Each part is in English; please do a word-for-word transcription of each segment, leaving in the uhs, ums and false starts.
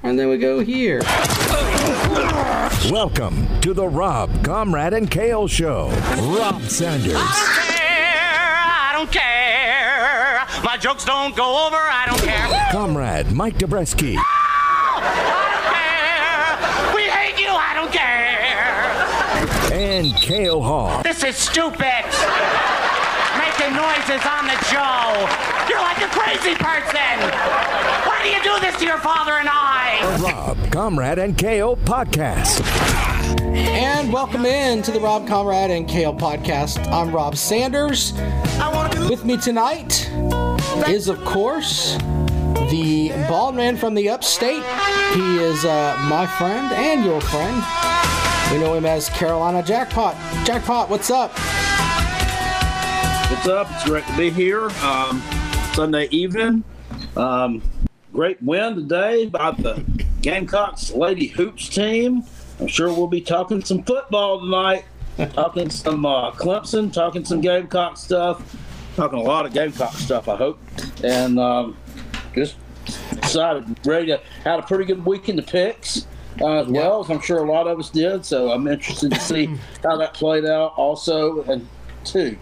and then we go here. Welcome to the Rob, Comrade, and Kale Show. Rob Sanders. I don't care. I don't care. My jokes don't go over. I don't care. Comrade Mike Dobreski. I don't care. We hate you. I don't care. And Kale Hall. This is stupid. Making noises on the show. You're like a crazy person. Why do you do this to your father and I? The Rob, Comrade, and Kale podcast. And welcome in to the Rob, Comrade, and Kale podcast. I'm Rob Sanders. With me tonight is, of course, the bald man from the upstate. He is uh, my friend and your friend. We know him as Carolina Jackpot. Jackpot, what's up? What's up? It's great to be here. Um, Sunday evening. Um, great win today by the Gamecocks Lady Hoops team. I'm sure we'll be talking some football tonight. Talking some uh, Clemson, talking some Gamecock stuff. Talking a lot of Gamecock stuff, I hope. And um, just excited, ready to had a pretty good week in the picks. Uh, as well as I'm sure a lot of us did, so I'm interested to see how that played out also, and too.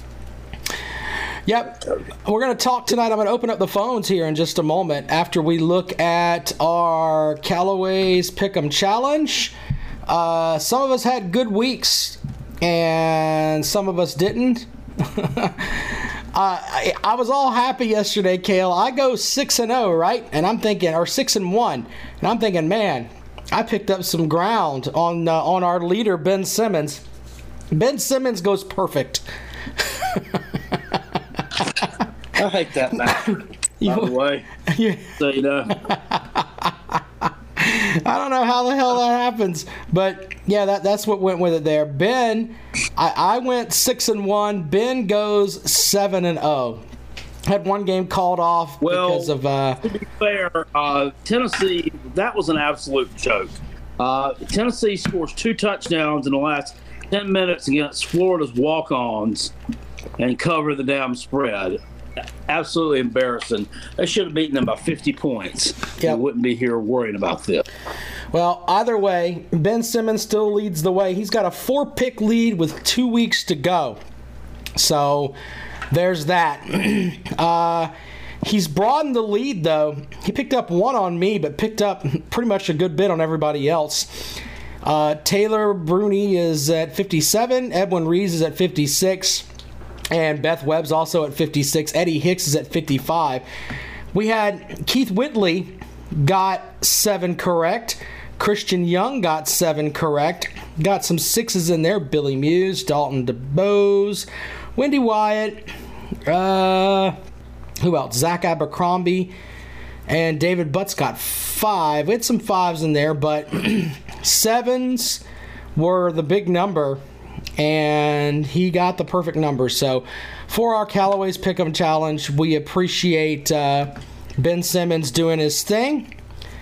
Yep. We're going to talk tonight. I'm going to open up the phones here in just a moment after we look at our Callaway's Pick'em Challenge. Uh, some of us had good weeks, and some of us didn't. uh, I, I was all happy yesterday, Kale. I go six and zero, right? And I'm thinking, or six and one, and I'm thinking, man, I picked up some ground on uh, on our leader, Ben Simmons. Ben Simmons goes perfect. I hate that bastard, by the way. Yeah. So, you know. I don't know how the hell that happens, but yeah, that that's what went with it there. Ben, I, I went six and one. Ben goes seven and zero. Had one game called off well, because of. Uh, to be fair, uh, Tennessee, that was an absolute joke. Uh, Tennessee scores two touchdowns in the last ten minutes against Florida's walk-ons and cover the damn spread. Absolutely embarrassing. They should have beaten them by fifty points. Yep. We wouldn't be here worrying about this. Well, either way, Ben Simmons still leads the way. He's got a four-pick lead with two weeks to go. So there's that. uh, he's broadened the lead, though. He picked up one on me, but picked up pretty much a good bit on everybody else. Uh, Taylor Bruni is at fifty-seven. Edwin Rees is at fifty-six. And Beth Webb's also at fifty-six. Eddie Hicks is at fifty-five. We had Keith Whitley got seven correct. Christian Young got seven correct. Got some sixes in there. Billy Muse, Dalton DeBose, Wendy Wyatt, uh, who else? Zach Abercrombie, and David Butts got five. We had some fives in there, but sevens were the big number. And he got the perfect number. So for our Callaway's Pick'em Challenge, we appreciate uh, Ben Simmons doing his thing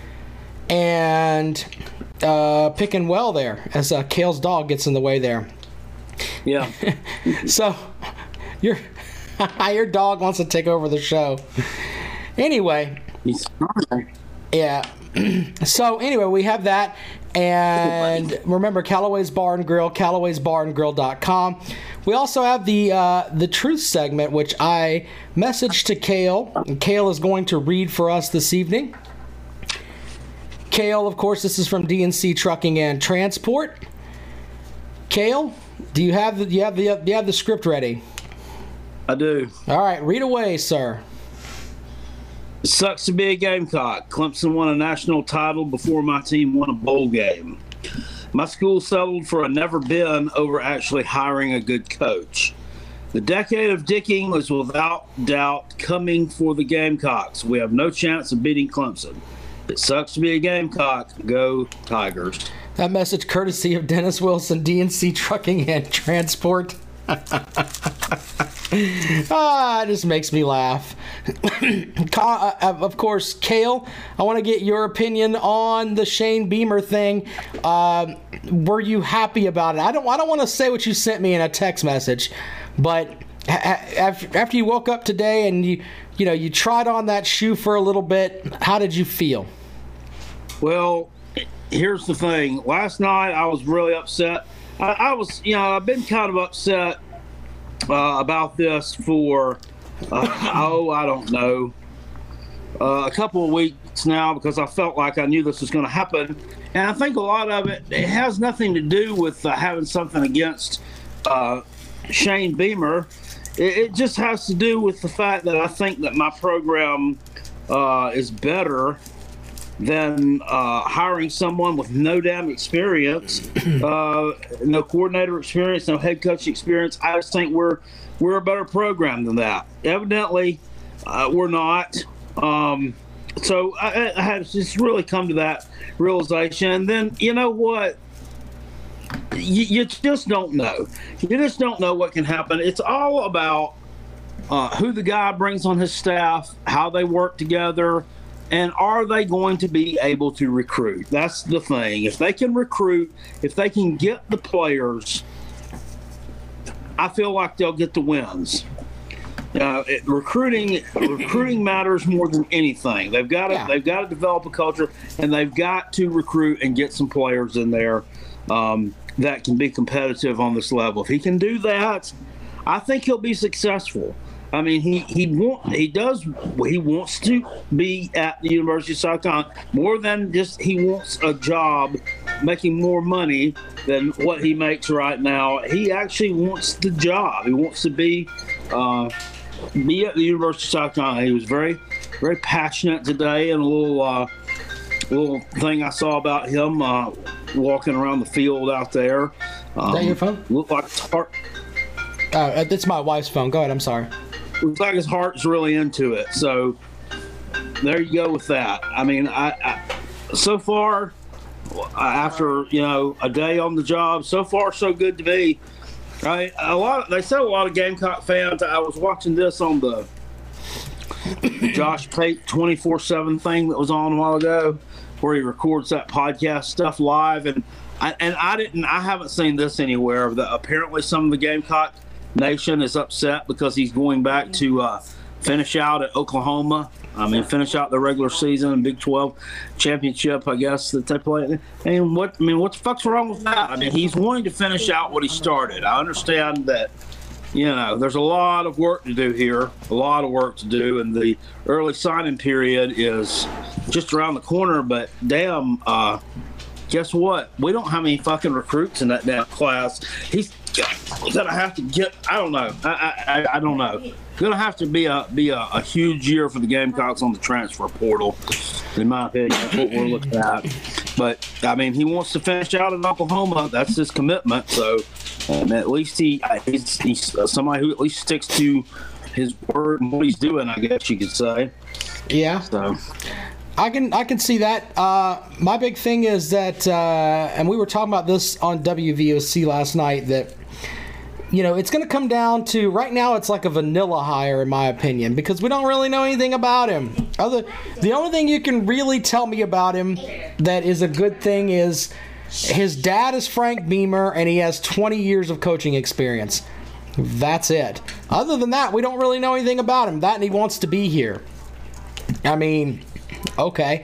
and uh, picking well there as uh, Kale's dog gets in the way there. Yeah. So your your dog wants to take over the show. Anyway. He's fine. Yeah. So anyway, we have that. And remember, Callaway's Bar and Grill, Callaway's Bar and Grill dot com. We also have the uh, the truth segment, which I messaged to Kale. And Kale is going to read for us this evening. Kale, of course, this is from D and C Trucking and Transport. Kale, do you have the do you have the do you have the script ready? I do. All right, read away, sir. It sucks to be a Gamecock. Clemson won a national title before my team won a bowl game. My school settled for a never been over actually hiring a good coach. The decade of dicking was without doubt coming for the Gamecocks. We have no chance of beating Clemson. It sucks to be a Gamecock. Go Tigers. That message courtesy of Dennis Wilson, D and C Trucking and Transport. Ah, it just makes me laugh. Of course, Kale, I want to get your opinion on the Shane Beamer thing. Uh, were you happy about it? I don't. I don't want to say what you sent me in a text message, but after you woke up today and you, you know, you tried on that shoe for a little bit, how did you feel? Well, here's the thing. Last night I was really upset. I, I was, you know, I've been kind of upset uh, about this for, uh, oh, I don't know, uh, a couple of weeks now, because I felt like I knew this was going to happen. And I think a lot of it, it has nothing to do with uh, having something against uh, Shane Beamer. It, it just has to do with the fact that I think that my program uh, is better than uh, hiring someone with no damn experience, uh, no coordinator experience, no head coach experience. I just think we're we're a better program than that. Evidently, uh, we're not. Um, so I, I had just really come to that realization. And then, you know what? You, you just don't know. You just don't know what can happen. It's all about uh, who the guy brings on his staff, how they work together, and are they going to be able to recruit? That's the thing. If they can recruit, if they can get the players, I feel like they'll get the wins. Uh, it, recruiting, recruiting matters more than anything. They've got to, yeah. they've got to develop a culture, and they've got to recruit and get some players in there um, that can be competitive on this level. If he can do that, I think he'll be successful. I mean, he he want he does he wants to be at the University of South Carolina more than just he wants a job, making more money than what he makes right now. He actually wants the job. He wants to be uh, be at the University of South Carolina. He was very very passionate today, and a little uh, little thing I saw about him uh, walking around the field out there. Um, Is that your phone? Looked like his heart. Uh, it's my wife's phone. Go ahead. I'm sorry. Looks like his heart's really into it. So there you go with that. I mean, I, I so far, after you know a day on the job, so far so good to me. Right? A lot. They said a lot of Gamecock fans. I was watching this on the Josh Pate twenty-four seven thing that was on a while ago, where he records that podcast stuff live, and I, and I didn't. I haven't seen this anywhere. That apparently some of the Gamecock Nation is upset because he's going back to uh, finish out at Oklahoma. I mean, finish out the regular season and Big twelve championship, I guess, that they play. And what I mean, what the fuck's wrong with that? I mean, he's wanting to finish out what he started. I understand that, you know, there's a lot of work to do here, a lot of work to do, and the early signing period is just around the corner. But damn, uh, guess what? We don't have any fucking recruits in that damn class. He's gonna have to get. I don't know. I I, I don't know. Gonna have to be a be a, a huge year for the Gamecocks on the transfer portal, in my opinion. That's what we're looking at. But I mean, he wants to finish out in Oklahoma. That's his commitment. So um, at least he he's, he's somebody who at least sticks to his word and what he's doing, I guess you could say. Yeah. So. I can I can see that. Uh, my big thing is that, uh, and we were talking about this on W V O C last night, that, you know, it's going to come down to, right now it's like a vanilla hire in my opinion, because we don't really know anything about him. Other, the only thing you can really tell me about him that is a good thing is his dad is Frank Beamer and he has twenty years of coaching experience. That's it. Other than that, we don't really know anything about him. That and he wants to be here. I mean... Okay,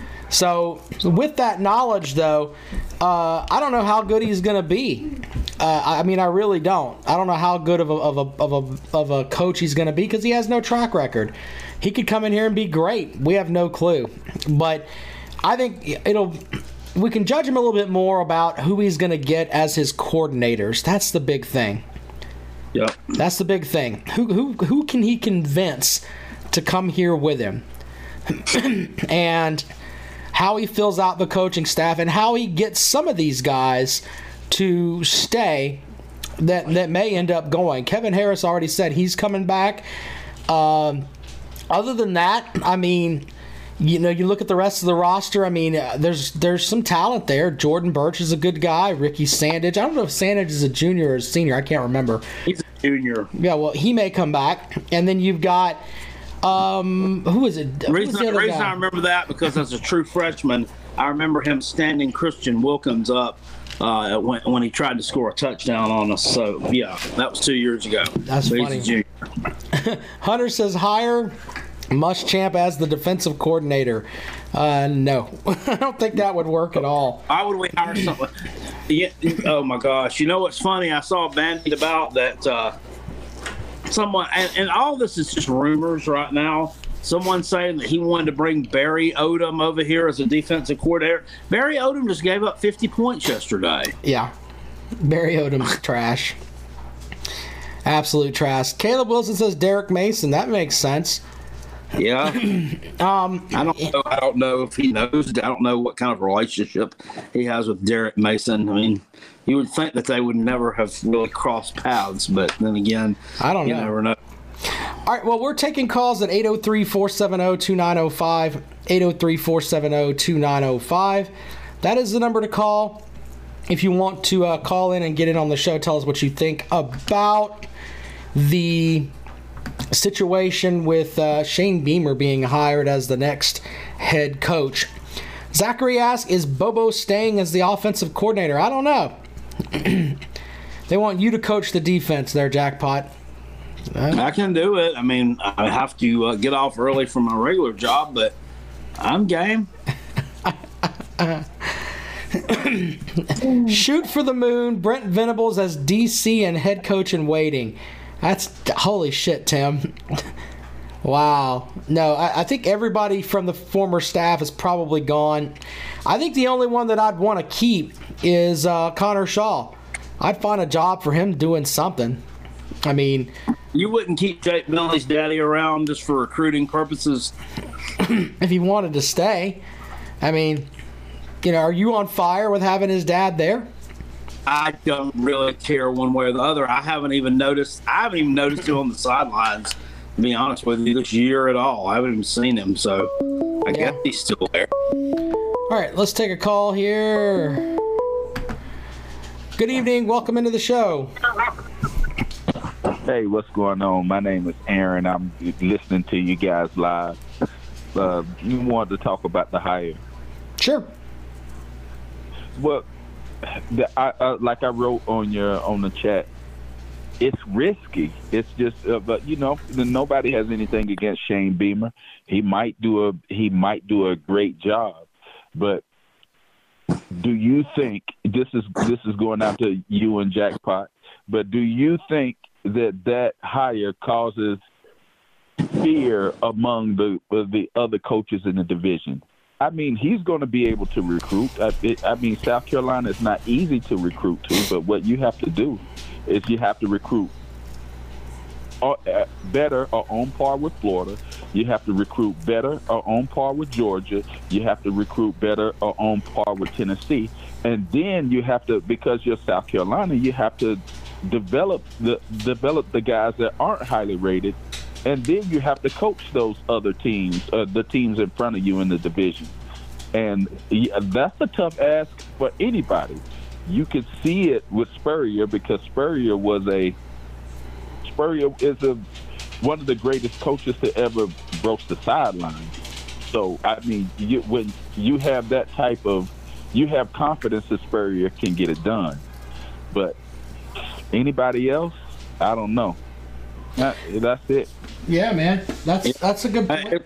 so with that knowledge, though, uh, I don't know how good he's going to be. Uh, I mean, I really don't. I don't know how good of a of a of a, of a coach he's going to be, because he has no track record. He could come in here and be great. We have no clue. But I think it'll. We can judge him a little bit more about who he's going to get as his coordinators. That's the big thing. Yeah. That's the big thing. Who who who can he convince to come here with him? And how he fills out the coaching staff and how he gets some of these guys to stay that that may end up going. Kevin Harris already said he's coming back. Um, other than that, I mean, you know, you look at the rest of the roster. I mean, uh, there's there's some talent there. Jordan Birch is a good guy. Ricky Sandage. I don't know if Sandage is a junior or a senior. I can't remember. He's a junior. Yeah, well, he may come back. And then you've got... Um, who is it? The reason, the reason I remember that, because as a true freshman, I remember him standing Christian Wilkins up uh, when, when he tried to score a touchdown on us. So, yeah, that was two years ago. That's so funny. He's a junior. Hunter says hire Muschamp as the defensive coordinator. Uh, no, I don't think that would work at all. Why would we hire someone? Yeah, oh my gosh! You know what's funny? I saw bandied about that uh, someone, and, and all this is just rumors right now. Someone saying that he wanted to bring Barry Odom over here as a defensive coordinator. Barry Odom just gave up fifty points yesterday. Yeah, Barry Odom's trash. Absolute trash. Caleb Wilson says Derek Mason. That makes sense. Yeah. um, I don't know. I don't know if he knows. I don't know what kind of relationship he has with Derek Mason. I mean, you would think that they would never have really crossed paths, but then again, I don't you know. never know. All right, well, we're taking calls at eight oh three, four seven oh, two nine oh five, eight oh three, four seven oh, two nine oh five. That is the number to call if you want to uh, call in and get in on the show. Tell us what you think about the situation with uh, Shane Beamer being hired as the next head coach. Zachary asks, is Bobo staying as the offensive coordinator? I don't know. They want you to coach the defense there, Jackpot. Uh, I can do it. I mean, I have to uh, get off early from my regular job, but I'm game. Shoot for the moon. Brent Venables as D C and head coach in waiting. That's holy shit, Tim. Wow. No, I, I think everybody from the former staff is probably gone. I think the only one that I'd want to keep is uh, Connor Shaw. I'd find a job for him doing something. I mean, you wouldn't keep Jake Milley's daddy around just for recruiting purposes? If he wanted to stay. I mean, you know, are you on fire with having his dad there? I don't really care one way or the other. I haven't even noticed. I haven't even noticed him on the sidelines, to be honest with you, this year at all. I haven't even seen him, so I yeah. guess he's still there. All right, let's take a call here. Good evening. Welcome into the show. Hey, what's going on? My name is Aaron. I'm listening to you guys live. Uh, you wanted to talk about the hire. Sure. Well, the, I, uh, like I wrote on your on the chat, it's risky. It's just, uh, but you know, nobody has anything against Shane Beamer. He might do a he might do a great job, but do you think this is this is going out to you and Jackpot? But do you think that that hire causes fear among the the other coaches in the division? I mean, he's going to be able to recruit. I, it, I mean, South Carolina is not easy to recruit to, but what you have to do is you have to recruit or, uh, better or on par with Florida. You have to recruit better or on par with Georgia. You have to recruit better or on par with Tennessee. And then you have to, because you're South Carolina, you have to develop the develop the guys that aren't highly rated. And then you have to coach those other teams, uh, the teams in front of you in the division. And yeah, that's a tough ask for anybody. You can see it with Spurrier because Spurrier was a Spurrier is a one of the greatest coaches to ever broach the sideline. So I mean, you, when you have that type of, you have confidence that Spurrier can get it done. But anybody else, I don't know. That, that's it. Yeah, man, that's that's a good point.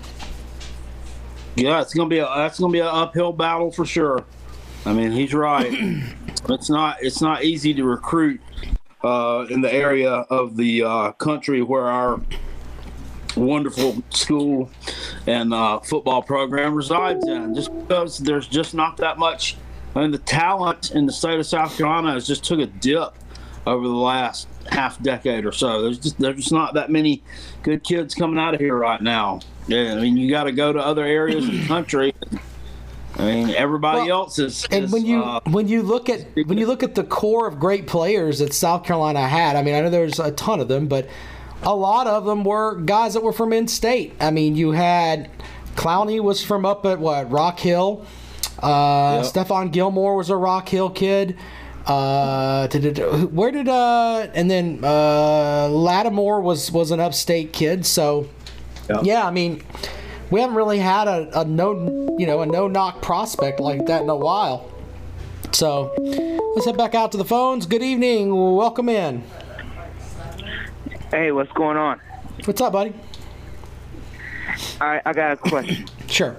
Yeah, it's gonna be a that's gonna be an uphill battle for sure. I mean, he's right. It's not it's not easy to recruit uh, in the area of the uh, country where our wonderful school and uh, football program resides in. Just because there's just not that much. I mean, the talent in the state of South Carolina has just took a dip over the last half decade or so. There's just there's just not that many good kids coming out of here right now. Yeah, I mean, you got to go to other areas of the country. I mean, everybody well, else is. And is, when you uh, when you look at when you look at the core of great players that South Carolina had, I mean, I know there's a ton of them, but a lot of them were guys that were from in-state. I mean, you had Clowney was from up at what Rock Hill. Uh, yep. Stephon Gilmore was a Rock Hill kid. Uh, where did uh, and then uh, Lattimore was was an upstate kid. So yep. yeah, I mean, we haven't really had a, a no you know a no knock prospect like that in a while. So let's head back out to the phones. Good evening, welcome in. Hey, what's going on? What's up, buddy? All right, I got a question. Sure.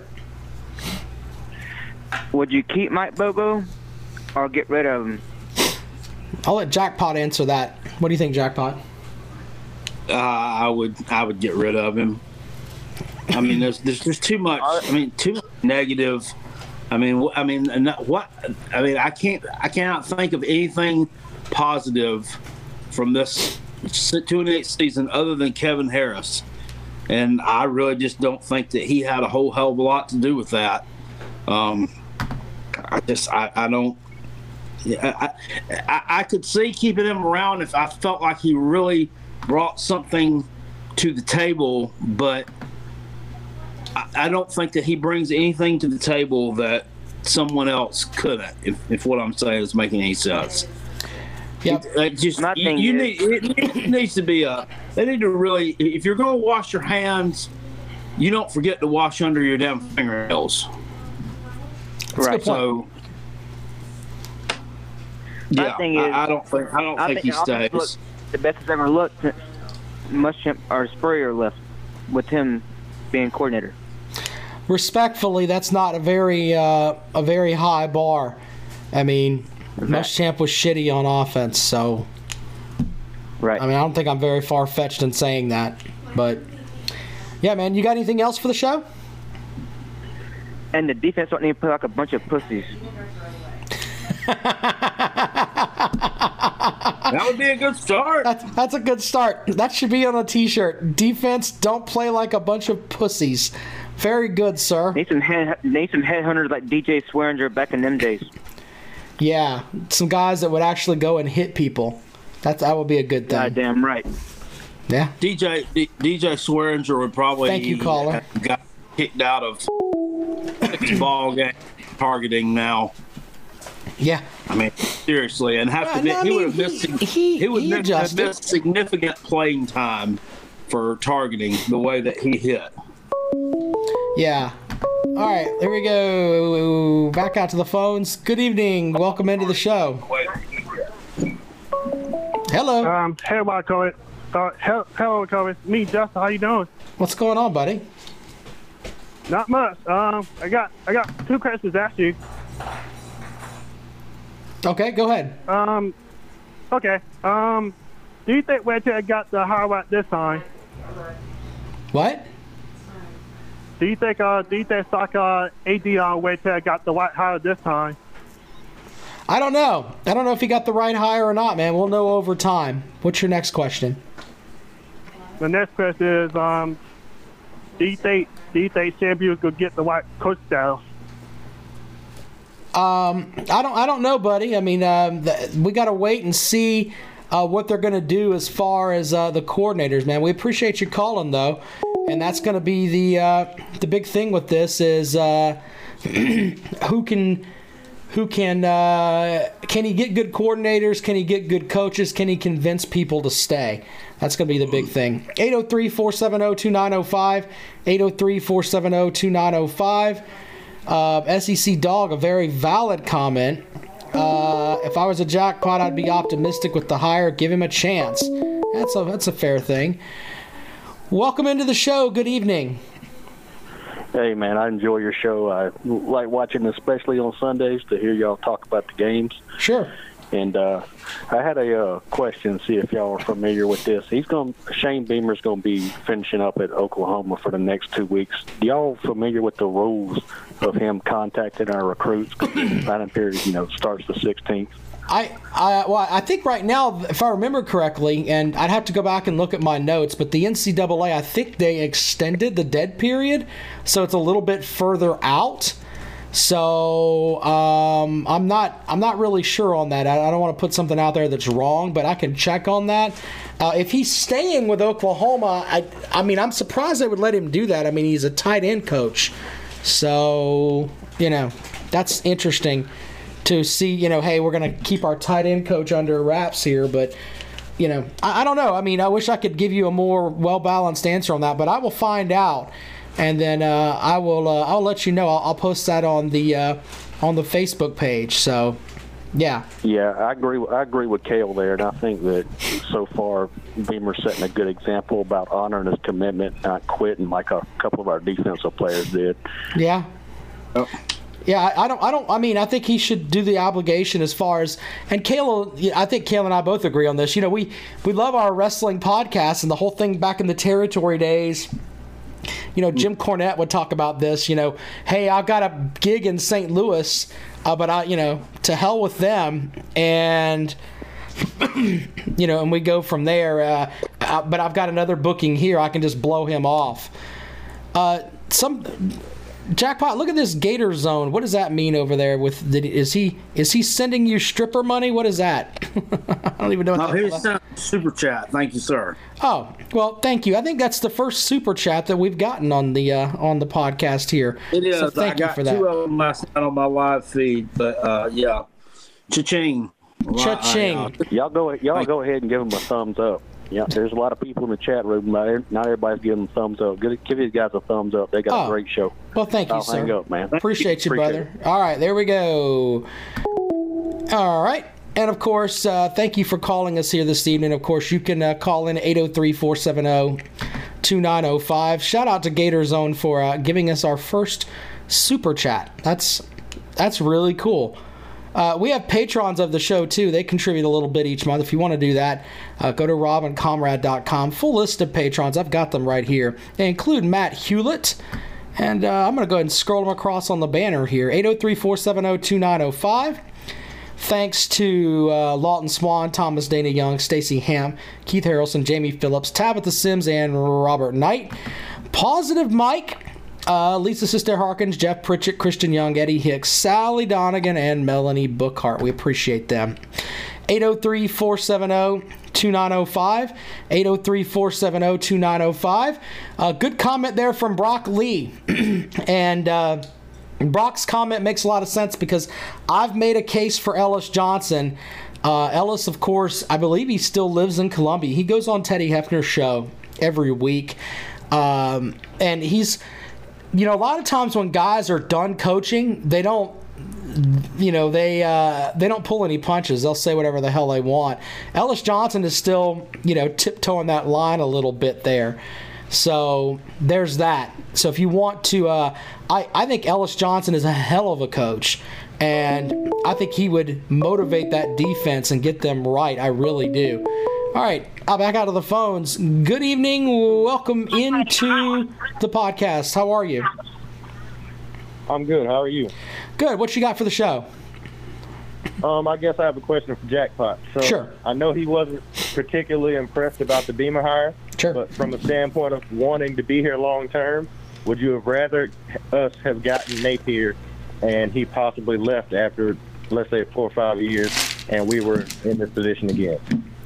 Would you keep Mike Bobo or get rid of him? I'll let Jackpot answer that. What do you think, Jackpot? Uh, I would I would get rid of him. I mean, there's there's just too much. I mean, too much negative. I mean, I mean, and what? I mean, I can't I cannot think of anything positive from this two and eight season other than Kevin Harris, and I really just don't think that he had a whole hell of a lot to do with that. Um, I just I, I don't. I, I I could see keeping him around if I felt like he really brought something to the table, but I, I don't think that he brings anything to the table that someone else couldn't. If, if what I'm saying is making any sense. Yep. It, it just you, you need it, it needs to be a. They need to really. If you're going to wash your hands, you don't forget to wash under your damn fingernails. Right. So. My Yeah, thing is, I, I don't think I don't I think, think he stays. looked the best it's ever looked since Muschamp or Spurrier left, with him being coordinator. Respectfully, that's not a very uh, a very high bar. I mean, Muschamp was shitty on offense, so right. I mean, I don't think I'm very far fetched in saying that, but yeah, man. You got anything else for the show? And the defense don't need to play like a bunch of pussies. That would be a good start. That's, that's a good start. That should be on a T-shirt. Defense, don't play like a bunch of pussies. Very good, sir. Need some head, need some headhunters like D J Swearinger back in them days. Yeah, some guys that would actually go and hit people. That's that would be a good thing. Goddamn right. Yeah. D J D, DJ Swearinger would probably Thank you, caller. got kicked out of six ball game targeting now. Yeah. I mean, seriously, and have Uh, to be, no, I he mean, would have missed he- he- he would he miss, have adjusted. missed significant playing time for targeting the way that he hit. Yeah. All right, there we go. Back out to the phones. Good evening. Welcome into the show. Hello. Um, hey, what Kobe? Uh, hello, hello, Kobe. Me, Justin. How you doing? What's going on, buddy? Not much. Um, I got I got two questions to ask you. Okay, go ahead. Um, okay. Um, do you think Wedge got the highlight this time? What? Do you think uh do you think Stock uh A D on Wedge got the white hire this time? I don't know. I don't know if he got the right hire or not, man. We'll know over time. What's your next question? The next question is um, do you think do you think Sam Buell could get the white coach staff? Um, I don't. I don't know, buddy. I mean, um, th- we got to wait and see uh, what they're going to do as far as uh, the coordinators, man. We appreciate you calling, though, and that's going to be the uh, the big thing with this is uh, who can who can uh, can he get good coordinators? Can he get good coaches? Can he convince people to stay? That's going to be the big thing. eight oh three, four seven oh, two nine oh five, eight oh three, four seven oh, two nine oh five. Uh, S E C Dog, a very valid comment. Uh, if I was a jackpot, I'd be optimistic with the hire. Give him a chance. That's a that's a fair thing. Welcome into the show. Good evening. Hey, man, I enjoy your show. I like watching, especially on Sundays, to hear y'all talk about the games. Sure. And uh, I had a uh, question, see if y'all are familiar with this. He's going. Shane Beamer's going to be finishing up at Oklahoma for the next two weeks. Y'all familiar with the rules of him contacting our recruits? The signing period, you know, starts the sixteenth. I, I, well, I think right now, if I remember correctly, and I'd have to go back and look at my notes, but the N C double A, I think they extended the dead period, so it's a little bit further out. So um, I'm not I'm not really sure on that. I, I don't want to put something out there that's wrong, but I can check on that. Uh, if he's staying with Oklahoma, I I mean I'm surprised they would let him do that. I mean he's a tight end coach, so you know that's interesting to see. You know, hey, we're gonna keep our tight end coach under wraps here, but you know I, I don't know. I mean I wish I could give you a more well balanced answer on that, but I will find out. And then uh, I will. Uh, I'll let you know. I'll, I'll post that on the uh, on the Facebook page. So, Yeah. Yeah, I agree. I agree with Cale there, and I think that so far Beamer's setting a good example about honoring his commitment, not quitting like a couple of our defensive players did. Yeah. Oh. Yeah, I, I don't. I don't. I mean, I think he should do the obligation as far as. And Cale, I think Cale and I both agree on this. You know, we we love our wrestling podcast and the whole thing back in the territory days. You know, Jim Cornette would talk about this. You know, hey, I got a gig in Saint Louis, uh, but I, you know, to hell with them, and you know, and we go from there. Uh, uh, but I've got another booking here. I can just blow him off. Uh, some jackpot. Look at this Gator Zone. What does that mean over there? With did, is he is he sending you stripper money? What is that? I don't even know. What No, that here's a super chat. Thank you, sir. Oh, well, thank you. I think that's the first super chat that we've gotten on the uh, on the podcast here. It is. So thank I got you for that. two of them last night on my live feed, but uh, yeah, cha-ching. Cha-ching. I, uh, Y'all go. Y'all go ahead and give him a thumbs up. Yeah, there's a lot of people in the chat room. Not, not everybody's giving them thumbs up. Give, give these guys a thumbs up. They got Oh. a great show. Well, thank you, I'll sir. hang up, man. Appreciate you, Appreciate brother. All right, there we go. All right. And, of course, uh, thank you for calling us here this evening. Of course, you can uh, call in eight oh three, four seven oh, two nine oh five. Shout out to Gator Zone for uh, giving us our first super chat. That's that's really cool. Uh, we have patrons of the show, too. They contribute a little bit each month. If you want to do that, uh, go to rob and comrade dot com. Full list of patrons. I've got them right here. They include Matt Hewlett. And uh, I'm going to go ahead and scroll them across on the banner here. eight oh three, four seven oh, two nine oh five. Thanks to uh, Lawton Swan, Thomas Dana Young, Stacey Ham, Keith Harrelson, Jamie Phillips, Tabitha Sims, and Robert Knight. Positive Mike. Uh, Lisa Sister Harkins, Jeff Pritchett, Christian Young, Eddie Hicks, Sally Donegan, and Melanie Bookhart. We appreciate them. eight oh three, four seven oh, two nine oh five. eight oh three, four seven oh, two nine oh five. Uh, good comment there from Brock Lee. and uh, Brock's comment makes a lot of sense because I've made a case for Ellis Johnson. Uh, Ellis, of course, I believe he still lives in Columbia. He goes on Teddy Hefner's show every week. Um, and he's... You know, a lot of times when guys are done coaching, they don't, you know, they uh, they don't pull any punches. They'll say whatever the hell they want. Ellis Johnson is still, you know, tiptoeing that line a little bit there. So there's that. So if you want to, uh, I, I think Ellis Johnson is a hell of a coach. And I think he would motivate that defense and get them right. I really do. All right, I'll back out of the phones. Good evening. Welcome into the podcast. How are you? I'm good. How are you? Good. What you got for the show? Um, I guess I have a question for Jackpot. So Sure. I know he wasn't particularly impressed about the Beamer hire. Sure. But from the standpoint of wanting to be here long term, would you have rather us have gotten Napier and he possibly left after, let's say, four or five years, and we were in this position again?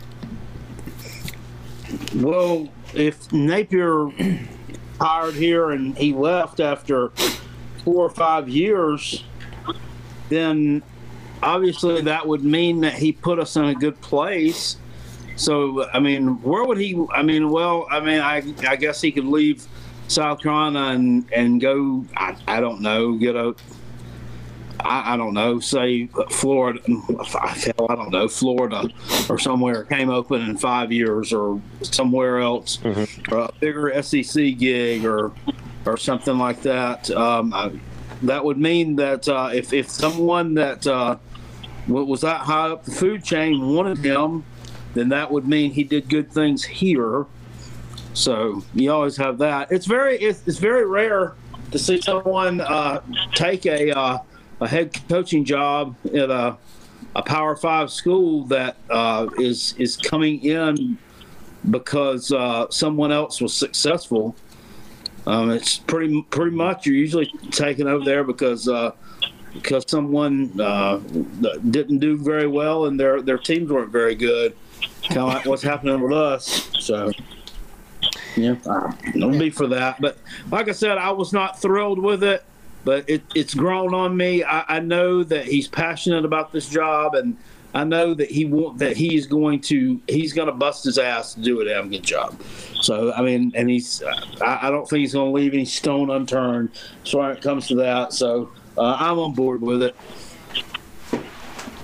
Well, if Napier hired here and he left after four or five years, then obviously that would mean that he put us in a good place. So, I mean, where would he? I mean, well, I mean, I I guess he could leave South Carolina and, and go, I, I don't know, get a, I, I don't know, say Florida, hell, I don't know, Florida or somewhere came open in five years or somewhere else, mm-hmm. or a bigger S E C gig or or something like that. Um, I, that would mean that uh, if, if someone that uh, was that high up the food chain wanted him, then that would mean he did good things here. So you always have that. It's very it's, it's very rare to see someone uh, take a uh, a head coaching job at a a Power Five school that uh, is is coming in because uh, someone else was successful. Um, it's pretty pretty much you're usually taken over there because uh, because someone uh, didn't do very well and their their teams weren't very good. Kind of like what's happening with us. So. Yeah, don't be for that. But like I said, I was not thrilled with it, but it, it's grown on me. I, I know that he's passionate about this job, and I know that he want that he's going to he's going to bust his ass to do a damn good job. So I mean, and he's I, I don't think he's going to leave any stone unturned as far as it comes to that. So uh, I'm on board with it.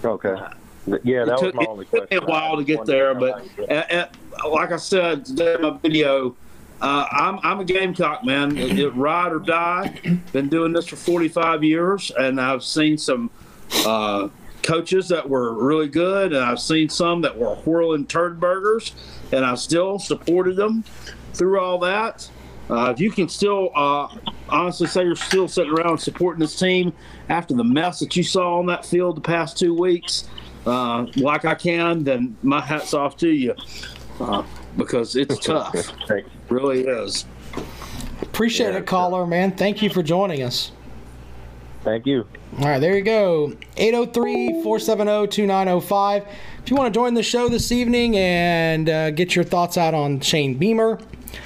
Okay. Yeah, that it was took, my it only took question. me a while to get there, but uh, uh, like I said today in my video, uh, I'm I'm a Gamecock man. It, it ride or die. Been doing this for forty-five years, and I've seen some uh, coaches that were really good, and I've seen some that were whirling turd burgers, and I still supported them through all that. Uh, if you can still uh, honestly say you're still sitting around supporting this team after the mess that you saw on that field the past two weeks, uh, like I can, then my hat's off to you uh, because it's tough. It really is. Appreciate Yeah, it, caller, man. Thank you for joining us. Thank you. All right, there you go. eight oh three, four seven oh, two nine oh five. If you want to join the show this evening and uh, get your thoughts out on Shane Beamer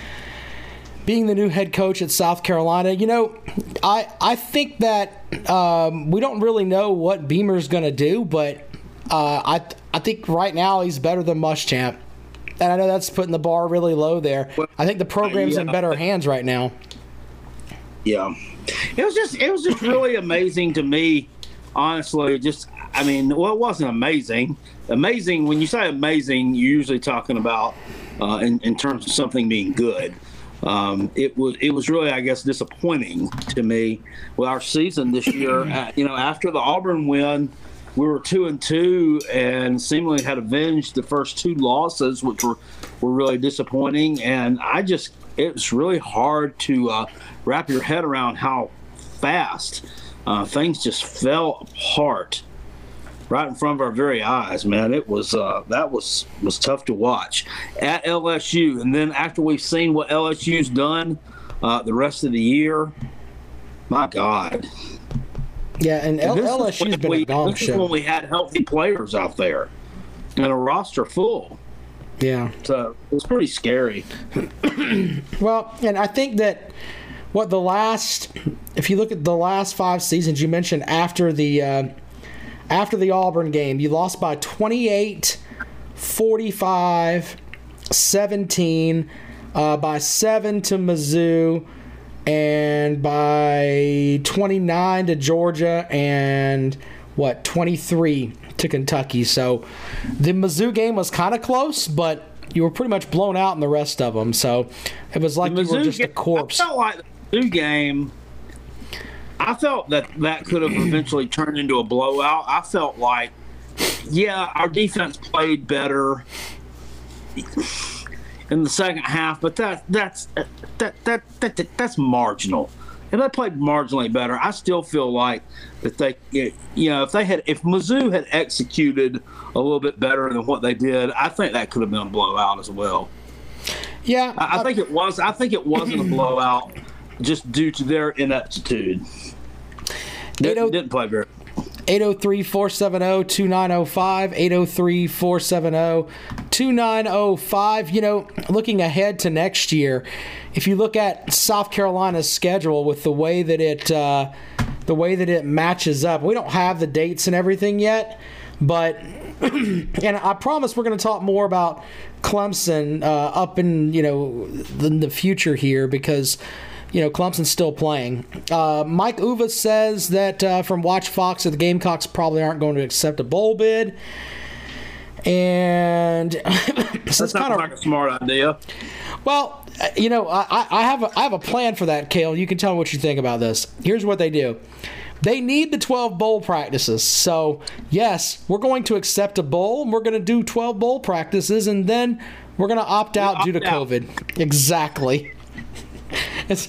being the new head coach at South Carolina, you know, I I think that um, we don't really know what Beamer's going to do, but uh, I I think right now he's better than Muschamp. And I know that's putting the bar really low there. I think the program's yeah. in better hands right now. Yeah, it was just it was just really amazing to me, honestly. Just I mean, well, it wasn't amazing. Amazing when you say amazing, you're usually talking about uh, in in terms of something being good. Um, it was it was really, I guess, disappointing to me with our season this year. Uh, you know, after the Auburn win, we were two and two and seemingly had avenged the first two losses, which were, were really disappointing. And I just it was really hard to uh, wrap your head around how fast uh, things just fell apart right in front of our very eyes, man. It was uh, that was was tough to watch at L S U, and then after we've seen what L S U's done uh, the rest of the year, my God. Yeah, and L- this is LSU's when been we, a gong this is show. when we had healthy players out there and a roster full. Yeah. So it was pretty scary. Well, and I think that what the last, if you look at the last five seasons, you mentioned after the uh, after the Auburn game, you lost by twenty-eight, forty-five, seventeen, uh, by seven to Mizzou, and by twenty-nine to Georgia, and what, twenty-three to Kentucky. So the Mizzou game was kind of close, but you were pretty much blown out in the rest of them. So it was like The you were Mizzou just a game- corpse. I felt like the Mizzou game, I felt that that could have eventually turned into a blowout. I felt like, yeah, our defense played better in the second half, but that that's that that, that, that that's marginal. If they played marginally better, I still feel like that they, you know, if they had, if Mizzou had executed a little bit better than what they did, I think that could have been a blowout as well. Yeah, I, I think it was. I think it wasn't a blowout just due to their ineptitude. They didn't play very. eight oh three, four seven oh, two nine oh five, eight oh three, four seven oh, two nine oh five. You know, looking ahead to next year, if you look at South Carolina's schedule with the way that it uh, the way that it matches up, we don't have the dates and everything yet, but and I promise we're going to talk more about Clemson uh, up in, you know, the, the future here, because you know, Clemson's still playing. Uh, Mike Uva says that uh, from Watch Fox that the Gamecocks probably aren't going to accept a bowl bid. And That sounds like a smart idea. Well, you know, I, I have a, I have a plan for that, Cale. You can tell me what you think about this. Here's what they do. They need the twelve bowl practices. So, yes, we're going to accept a bowl, and we're going to do twelve bowl practices, and then we're going to opt out opt due to out. COVID. Exactly. It's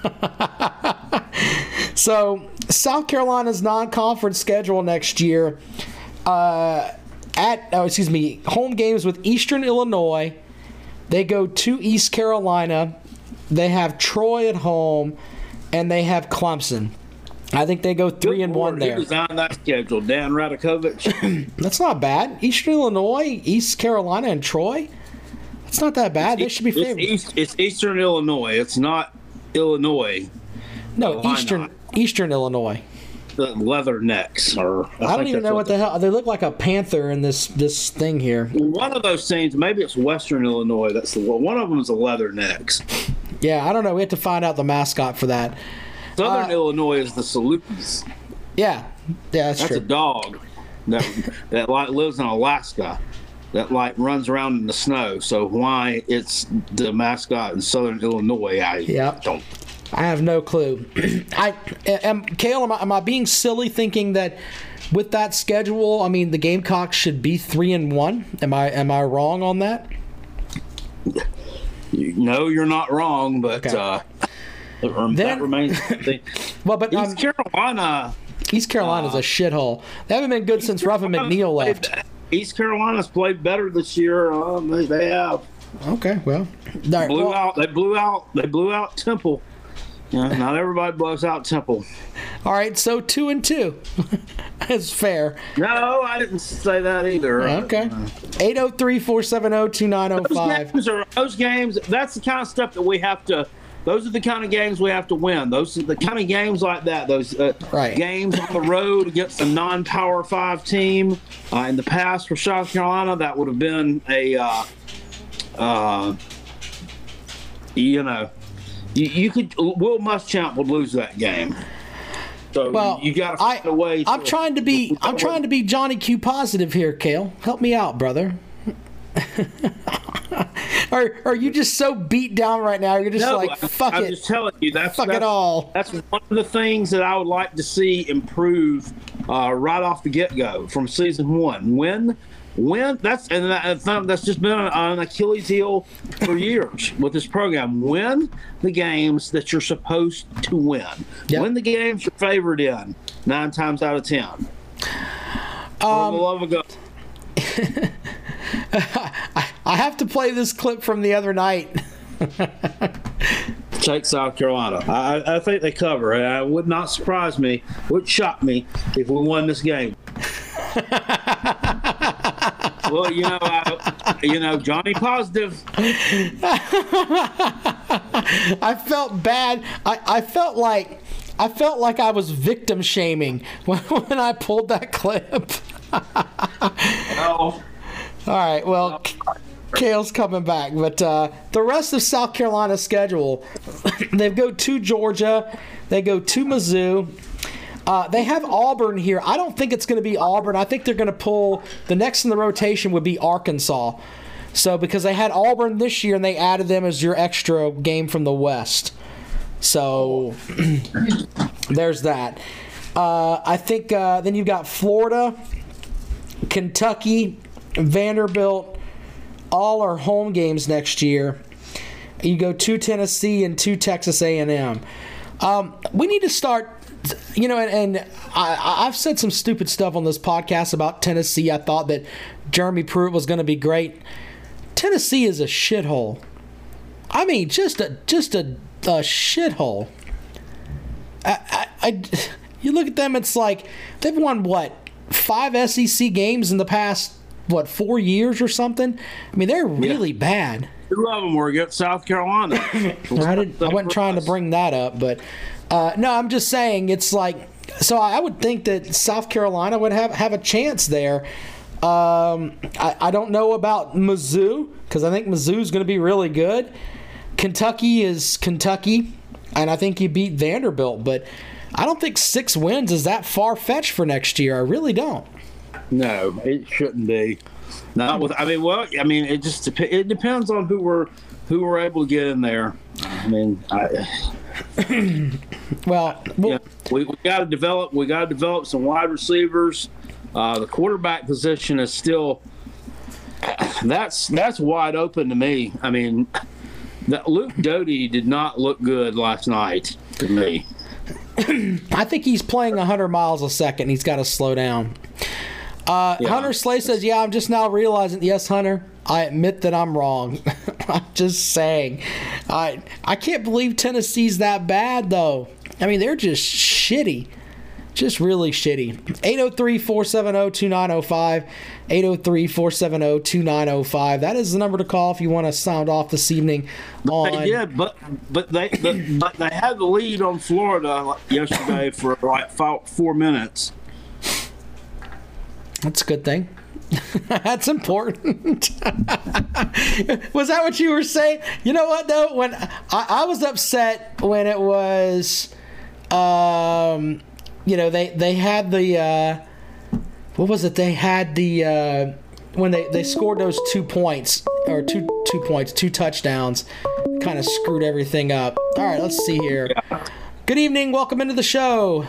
so South Carolina's non-conference schedule next year, uh, at oh excuse me, home games with Eastern Illinois. They go to East Carolina. They have Troy at home, and they have Clemson. I think they go three Good and Lord, one who there. designed that schedule? Dan Radakovich. That's not bad. Eastern Illinois, East Carolina, and Troy. It's not that bad. They should be It's, favored. East, it's Eastern Illinois. It's not Illinois. No, Why Eastern not? Eastern Illinois. The Leathernecks, or I, I, don't think even that's know what the hell. They look like a panther in this this thing here. One of those teams, maybe it's Western Illinois. That's the one. One of them is the Leathernecks. Yeah, I don't know. We have to find out the mascot for that. Southern Uh, Illinois is the Salukis. Yeah, yeah, that's, That's true. a dog. that that like lives in Alaska, that like runs around in the snow. So why it's the mascot in Southern Illinois? I Yep. don't. I have no clue. I am Kale. Am I, am I being silly thinking that with that schedule, I mean the Gamecocks should be three and one? Am I am I wrong on that? No, you're not wrong, but Okay. uh, that Then- remains. The, Well, but East um, Carolina. East Carolina's a shithole. They haven't been good since Ruffin McNeil left. East Carolina's played better this year. Um, they, they have. Okay, well, all right, blew well, out. They blew out. They blew out Temple. Yeah, not everybody blows out Temple. all right. So two and two is fair. No, I didn't say that either. Okay. eight oh three, four seven oh, two nine oh Those five. games are those games. That's the kind of stuff that we have to. Those are the kind of games we have to win. Those are the kind of games like that. Those uh, Right. games on the road against a non-power five team. Uh, in the past for South Carolina, that would have been a. Uh, uh, you know, you, you could. Will Muschamp would lose that game. So Well, you got to I, find a way. I'm to- trying to be. I'm trying to be Johnny Q positive here, Kale. Help me out, brother. Or are you just so beat down right now? You're just No, like, I- fuck I'm it. just telling you, that's Fuck it that's, all. That's one of the things that I would like to see improve uh, right off the get-go from season one. Win, win. That's and that, that's just been an Achilles heel for years with this program. Win the games that you're supposed to win. Yep. Win the games you're favored in nine times out of ten. For the love of God. I have to play this clip from the other night. Take South Carolina. I, I think they cover. It would not surprise me. Would shock me if we won this game. Well, you know, I, you know, Johnny Positive. I felt bad. I, I felt like I felt like I was victim shaming when, when I pulled that clip. Oh, All right, well, Kale's coming back, but uh, the rest of South Carolina's schedule, they go to Georgia, they go to Mizzou. Uh, they have Auburn here. I don't think it's going to be Auburn. I think they're going to pull the next in the rotation would be Arkansas. So because they had Auburn this year and they added them as your extra game from the West. So there's that. Uh, I think uh, then you've got Florida, Kentucky, Vanderbilt. All are home games next year. You go to Tennessee and to Texas A and M. Um, we need to start, you know, and, and I, I've said some stupid stuff on this podcast about Tennessee. I thought that Jeremy Pruitt was going to be great. Tennessee is a shithole. I mean, just a just a, a shithole. I, I, I, you look at them, it's like they've won, what, five S E C games in the past, what, four years or something? I mean, they're really yeah. bad. Two of them were against South Carolina. I, didn't, I wasn't trying to bring that up, but uh, no, I'm just saying it's like, so I would think that South Carolina would have, have a chance there. Um, I, I don't know about Mizzou because I think Mizzou's going to be really good. Kentucky is Kentucky, and I think you beat Vanderbilt, but I don't think six wins is that far-fetched for next year. I really don't. No, it shouldn't be. Not with. I mean, well, I mean, it just it depends on who we're who we're able to get in there. I mean, I, well, well yeah, we, we got to develop. We got to develop some wide receivers. Uh, the quarterback position is still that's that's wide open to me. I mean, that Luke Doty did not look good last night to me. I think he's playing one hundred miles a second. He's got to slow down. Uh, yeah. Hunter Slay says, yeah, I'm just now realizing, yes, Hunter, I admit that I'm wrong. I'm just saying. I I can't believe Tennessee's that bad, though. I mean, they're just shitty. Just really shitty. eight oh three, four seven oh, two nine oh five. eight oh three, four seven oh, two nine oh five. That is the number to call if you want to sound off this evening. On... They did, but but they the, but they had the lead on Florida yesterday for like five, four minutes. That's a good thing. That's important. Was that what you were saying? You know what, though? When I, I was upset when it was, um, you know, they, they had the, uh, what was it? They had the uh, when they, they scored those two points or two two points, two touchdowns, kind of screwed everything up. All right, let's see here. Good evening. Welcome into the show.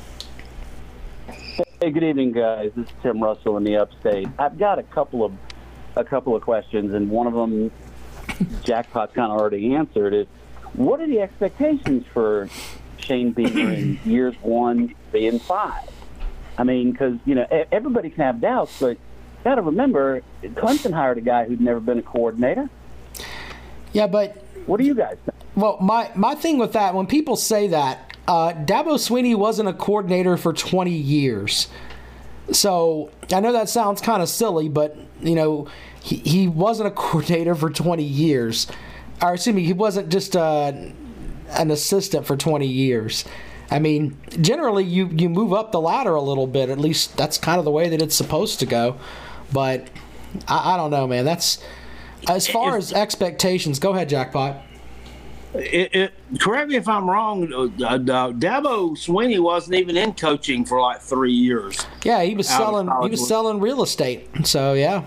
Hey, good evening, guys. This is Tim Russell in the Upstate. I've got a couple of a couple of questions, and one of them, Jackpot's kind of already answered. Is what are the expectations for Shane Beamer in years one, three, and five? I mean, because you know everybody can have doubts, but got to remember, Clemson hired a guy who'd never been a coordinator. Yeah, but what do you guys think? Well, my my thing with that, when people say that. Uh, Dabo Swinney wasn't a coordinator for twenty years. So I know that sounds kind of silly, but, you know, he, he wasn't a coordinator for twenty years. Or, excuse me, he wasn't just uh, an assistant for twenty years. I mean, generally you, you move up the ladder a little bit. At least that's kind of the way that it's supposed to go. But I, I don't know, man. That's as far as expectations. Go ahead, Jackpot. It, it, correct me if I'm wrong. Uh, uh, Dabo Swinney wasn't even in coaching for like three years. Yeah, he was selling. He was selling real estate. So yeah.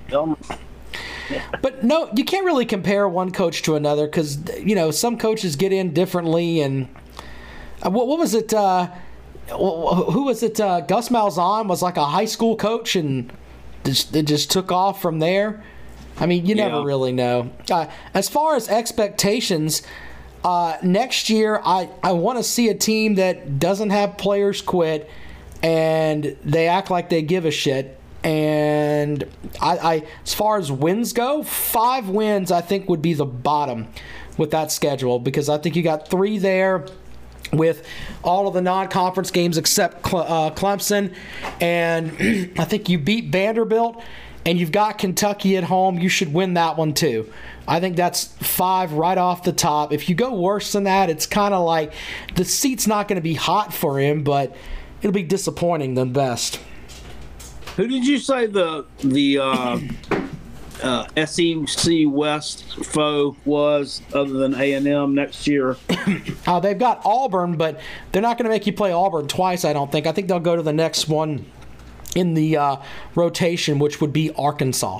But no, you can't really compare one coach to another because you know some coaches get in differently. And uh, what, what was it? Uh, who was it? Uh, Gus Malzahn was like a high school coach, and just, it just took off from there. I mean, you never yeah. really know. Uh, as far as expectations, uh, next year I, I want to see a team that doesn't have players quit and they act like they give a shit. And I, I as far as wins go, five wins I think would be the bottom with that schedule because I think you got three there with all of the non-conference games except Cle- uh, Clemson. And I think you beat Vanderbilt. And you've got Kentucky at home, you should win that one too. I think that's five right off the top. If you go worse than that, it's kind of like the seat's not going to be hot for him, but it'll be disappointing than best. Who did you say the the uh, uh, S E C West foe was other than A and M next year? uh, they've got Auburn, but they're not going to make you play Auburn twice, I don't think. I think they'll go to the next one in the uh, rotation, which would be Arkansas.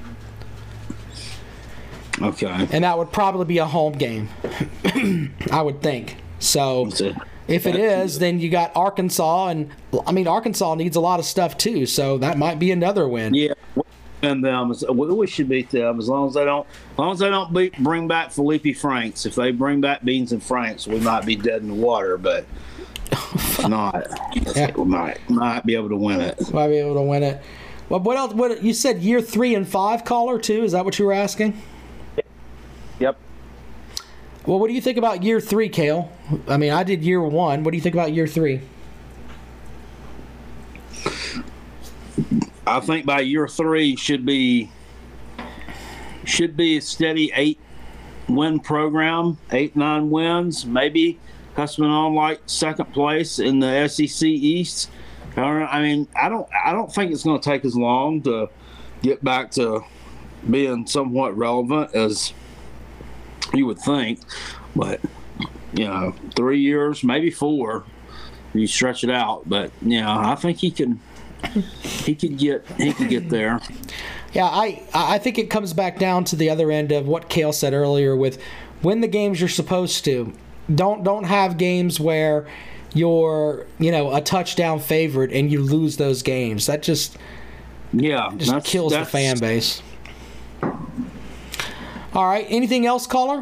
Okay. And that would probably be a home game, I would think. So if it is, then you got Arkansas, and I mean Arkansas needs a lot of stuff too, so that might be another win. Yeah, and them we should beat them as long as they don't, as long as they don't beat, bring back Felipe Franks. If they bring back Beans and Franks, we might be dead in the water, but. Not, yeah. might might be able to win it. Might be able to win it. Well, what else? What you said? Year three and five, caller too. Is that what you were asking? Yep. Well, what do you think about year three, Cale? I mean, I did year one. What do you think about year three? I think by year three should be should be a steady eight win program, eight nine wins, maybe. Husband on like second place in the S E C East. I mean, I don't, I don't think it's going to take as long to get back to being somewhat relevant as you would think. But you know, three years, maybe four, you stretch it out. But yeah, I think he can, he could get, he could get there. Yeah, I, I think it comes back down to the other end of what Cale said earlier with win the games you're supposed to. Don't don't have games where you're, you know, a touchdown favorite and you lose those games. That just yeah just that's, kills that's... the fan base. All right, anything else, caller?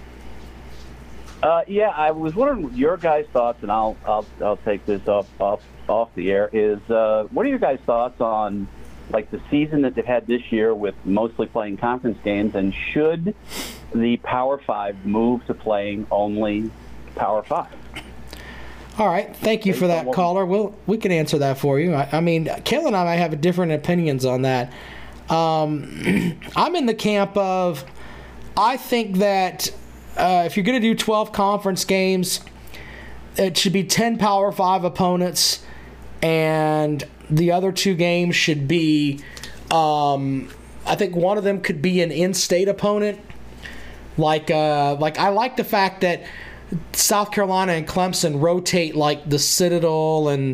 Uh, yeah, I was wondering your guys' thoughts, and I'll I'll I'll take this off off off the air. Is uh, what are your guys' thoughts on like the season that they've had this year with mostly playing conference games, and should the Power Five move to playing only Power Five? All right, thank you for that, caller. We'll, we can answer that for you. I, I mean, Cale and I might have different opinions on that. Um, I'm in the camp of, I think that uh, if you're going to do twelve conference games, it should be ten Power Five opponents, and the other two games should be, um, I think one of them could be an in-state opponent. Like, uh, like I like the fact that South Carolina and Clemson rotate like the Citadel and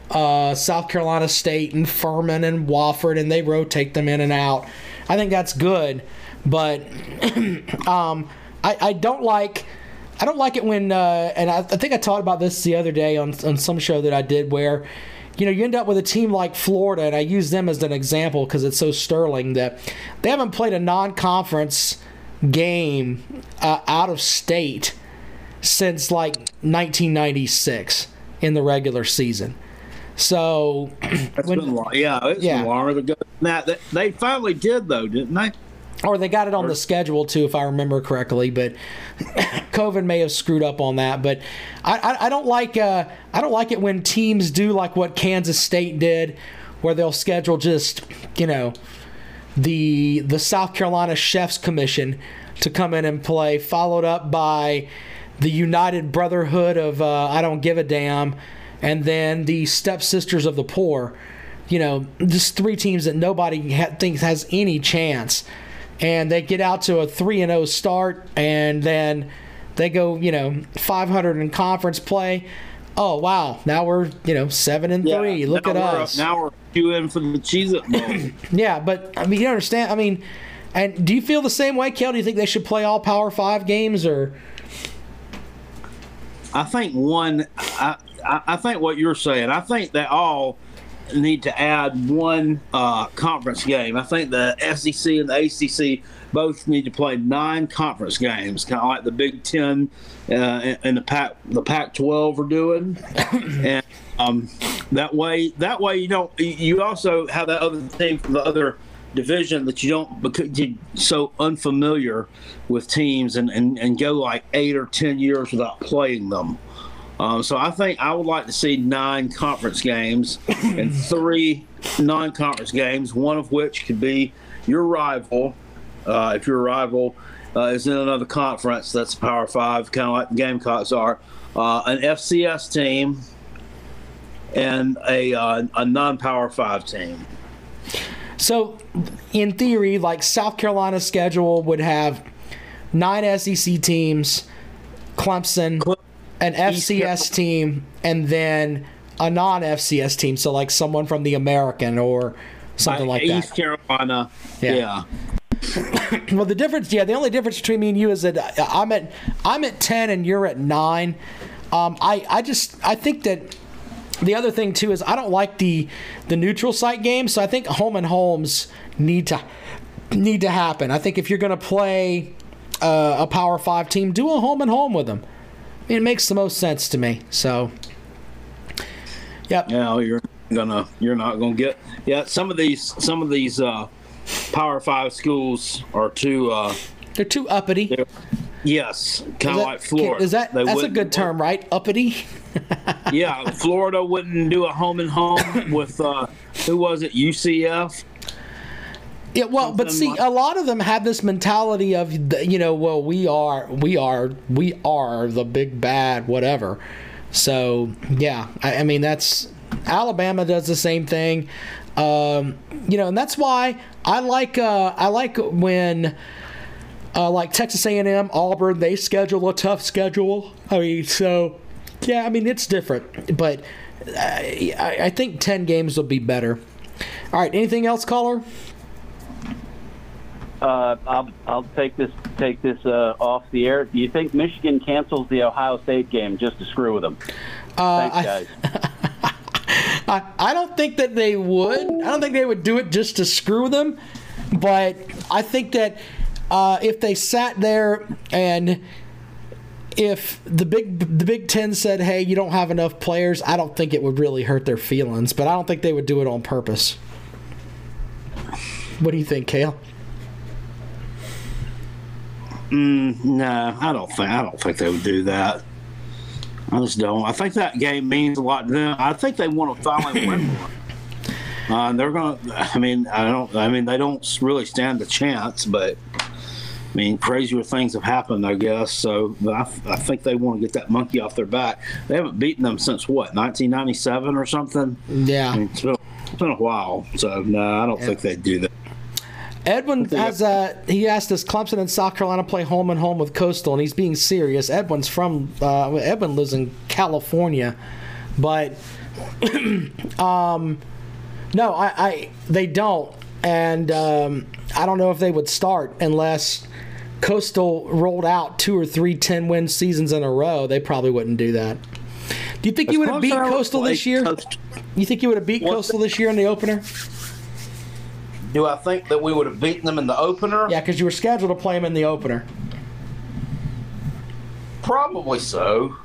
uh, South Carolina State and Furman and Wofford, and they rotate them in and out. I think that's good, but um, I, I don't like I don't like it when uh, and I, I think I talked about this the other day on on some show that I did where, you know, you end up with a team like Florida, and I use them as an example because it's so sterling that they haven't played a non-conference game uh, out of state since like nineteen ninety-six in the regular season. So, That's when, been long. Yeah, it's yeah. been longer ago. Now they, they finally did though, didn't they? Or they got it on the schedule too, if I remember correctly. But COVID may have screwed up on that. But I, I, I don't like uh, I don't like it when teams do like what Kansas State did, where they'll schedule just you know the the South Carolina Chefs Commission to come in and play, followed up by the United Brotherhood of uh, I don't give a damn, and then the Stepsisters of the Poor. You know, just three teams that nobody ha- thinks has any chance. And they get out to a three and oh start, and then they go, you know, five hundred in conference play. Oh, wow. Now we're, you know, seven and three. Yeah, Look at we're, us. Now we're queuing for the Cheez-It Bowl. Yeah, but, I mean, you understand? I mean, and do you feel the same way, Kel? Do you think they should play all Power Five games, or? I think one, I, I, I think what you're saying, I think they all need to add one uh, conference game. I think the S E C and the A C C both need to play nine conference games, kind of like the Big Ten uh, and the Pac the Pac twelve are doing. And um, that way, that way you don't. You also have that other team from the other division that you don't because you're so unfamiliar with teams and, and, and go like eight or ten years without playing them. Um, so I think I would like to see nine conference games and three non-conference games, one of which could be your rival. Uh, if your rival uh, is in another conference, that's Power Five, kind of like the Gamecocks are, uh, an F C S team and a, uh, a non-Power Five team. So, in theory, like South Carolina's schedule would have nine S E C teams, Clemson, an F C S team, and then a non-F C S team, so like someone from the American or something like that. East Carolina, yeah. yeah. Well, the difference, yeah, the only difference between me and you is that I'm at I'm at ten and you're at nine. Um, I I just I think that the other thing too is I don't like the the neutral site games, so I think home and homes need to need to happen. I think if you're going to play uh, a Power Five team, do a home and home with them. I mean, it makes the most sense to me. So, yep. Yeah, you're gonna you're not gonna get yeah. Some of these some of these uh, Power Five schools are too. Uh, they're too uppity. They're, yes, kind of like Florida. Is that they that's a good term, right? Uppity. Yeah, Florida wouldn't do a home and home with uh, who was it? U C F. Yeah, well, but see, a lot of them have this mentality of, you know, well, we are, we are, we are the big bad, whatever. So, yeah, I, I mean, that's Alabama does the same thing, um, you know, and that's why I like, uh, I like when, uh, like Texas A and M, Auburn, they schedule a tough schedule. I mean, so yeah, I mean, it's different, but I, I think ten games will be better. All right, anything else, caller? Uh, I'll I'll take this take this uh, off the air. Do you think Michigan cancels the Ohio State game just to screw with them? Uh, Thanks, guys. I, I don't think that they would. I don't think they would do it just to screw them. But I think that uh, if they sat there and if the big the Big Ten said, "Hey, you don't have enough players," I don't think it would really hurt their feelings. But I don't think they would do it on purpose. What do you think, Cale? Mm, no, I don't think I don't think they would do that. I just don't. I think that game means a lot to them. I think they want to finally win one. Uh, they're gonna. I mean, I don't. I mean, they don't really stand a chance. But I mean, crazier things have happened, I guess. So I, I think they want to get that monkey off their back. They haven't beaten them since what, nineteen ninety-seven or something. Yeah, I mean, it's been, it's been a while. So no, I don't yeah. think they'd do that. Edwin has uh, he asked us Clemson and South Carolina play home and home with Coastal, and he's being serious. Edwin's from uh, Edwin lives in California, but um, no, I, I they don't, and um, I don't know if they would start unless Coastal rolled out two or three ten-win seasons in a row. They probably wouldn't do that. Do you think you would have beat Coastal this year? You think you would have beat Coastal this year in the opener? Do I think that we would have beaten them in the opener? Yeah, because you were scheduled to play them in the opener. Probably so.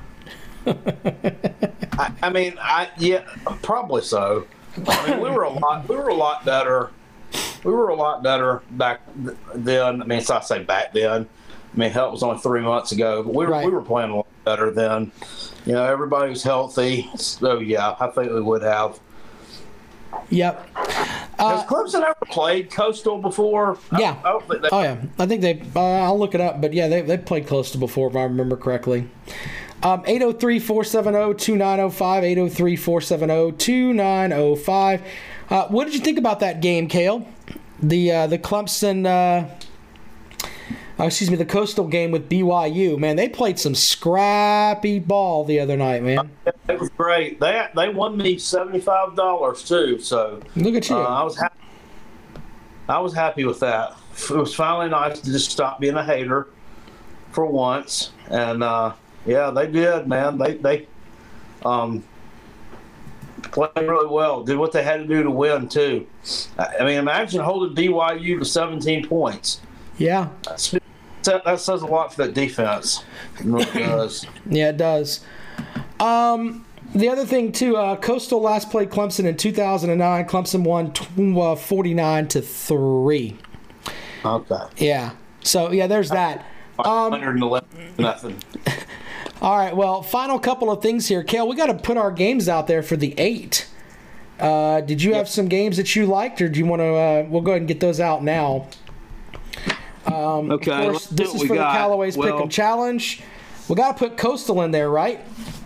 I, I mean, I yeah, probably so. I mean, we were a lot, we were a lot better. We were a lot better back then. I mean, so I say back then. I mean, hell, it was only three months ago, but we were Right. we were playing a lot better then. You know, everybody was healthy. So yeah, I think we would have. Yep. Has Clemson ever played Coastal before? Yeah. I, I don't think they, Oh, yeah. I think they, uh, I'll look it up, but yeah, they, they've played Coastal before, if I remember correctly. Um, eight oh three, four seven oh, two nine oh five, eight oh three, four seven oh, two nine oh five. Uh, what did you think about that game, Cale? The, uh, the Clemson, uh, oh, excuse me, the Coastal game with B Y U. Man, they played some scrappy ball the other night, man. It was great. They they won me seventy-five dollars too. So look at you. Uh, I was happy. I was happy with that. It was finally nice to just stop being a hater for once. And uh, yeah, they did, man. They they um, played really well. Did what they had to do to win too. I mean, imagine holding B Y U to seventeen points. Yeah. That's, that says a lot for that defense. It really does. Yeah, it does. Um, the other thing too, uh, Coastal last played Clemson in two thousand nine. Clemson won forty-nine to three. Okay. Yeah. So yeah, there's that. Um, one eleven nothing. All right. Well, final couple of things here, Cale. We got to put our games out there for the eight. Uh, did you have some games that you liked, or do you want to? Uh, we'll go ahead and get those out now. Um, Okay, Of course, let's do this what is we for got. the Callaway's Well- Pick'em Challenge. We got to put Coastal in there, right?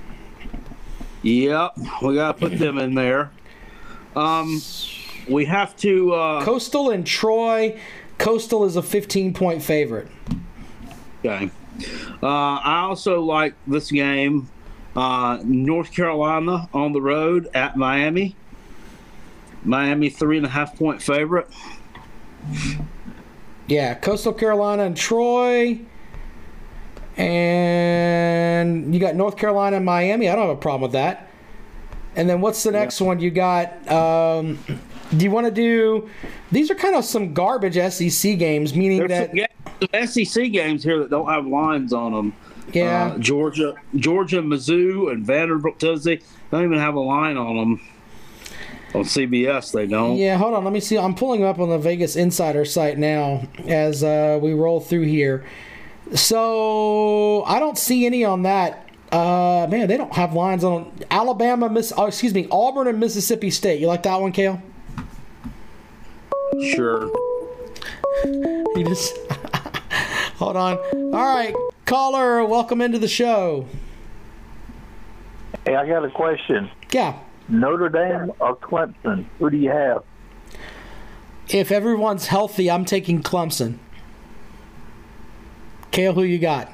Yep, we got to put them in there. Um, we have to. Uh, Coastal and Troy. Coastal is a fifteen-point favorite. okay. Uh, I also like this game. Uh, North Carolina on the road at Miami. Miami three and a half point favorite. Yeah, Coastal Carolina and Troy. And you got North Carolina and Miami. I don't have a problem with that. And then what's the next one you got? Um, do you want to do... These are kind of some garbage S E C games, meaning There's that... some, ga- some S E C games here that don't have lines on them. Yeah. Uh, Georgia, Georgia, Mizzou, and Vanderbilt, Tennessee don't even have a line on them. On C B S, they don't. Yeah, hold on. Let me see. I'm pulling up on the Vegas Insider site now as uh, we roll through here. So I don't see any on that. Uh, man, they don't have lines on Alabama, Miss. Oh, excuse me, Auburn and Mississippi State. You like that one, Cale? Sure. You just hold on. All right, caller, welcome into the show. Hey, I got a question. Yeah. Notre Dame or Clemson? Who do you have? If everyone's healthy, I'm taking Clemson. Cale, who you got?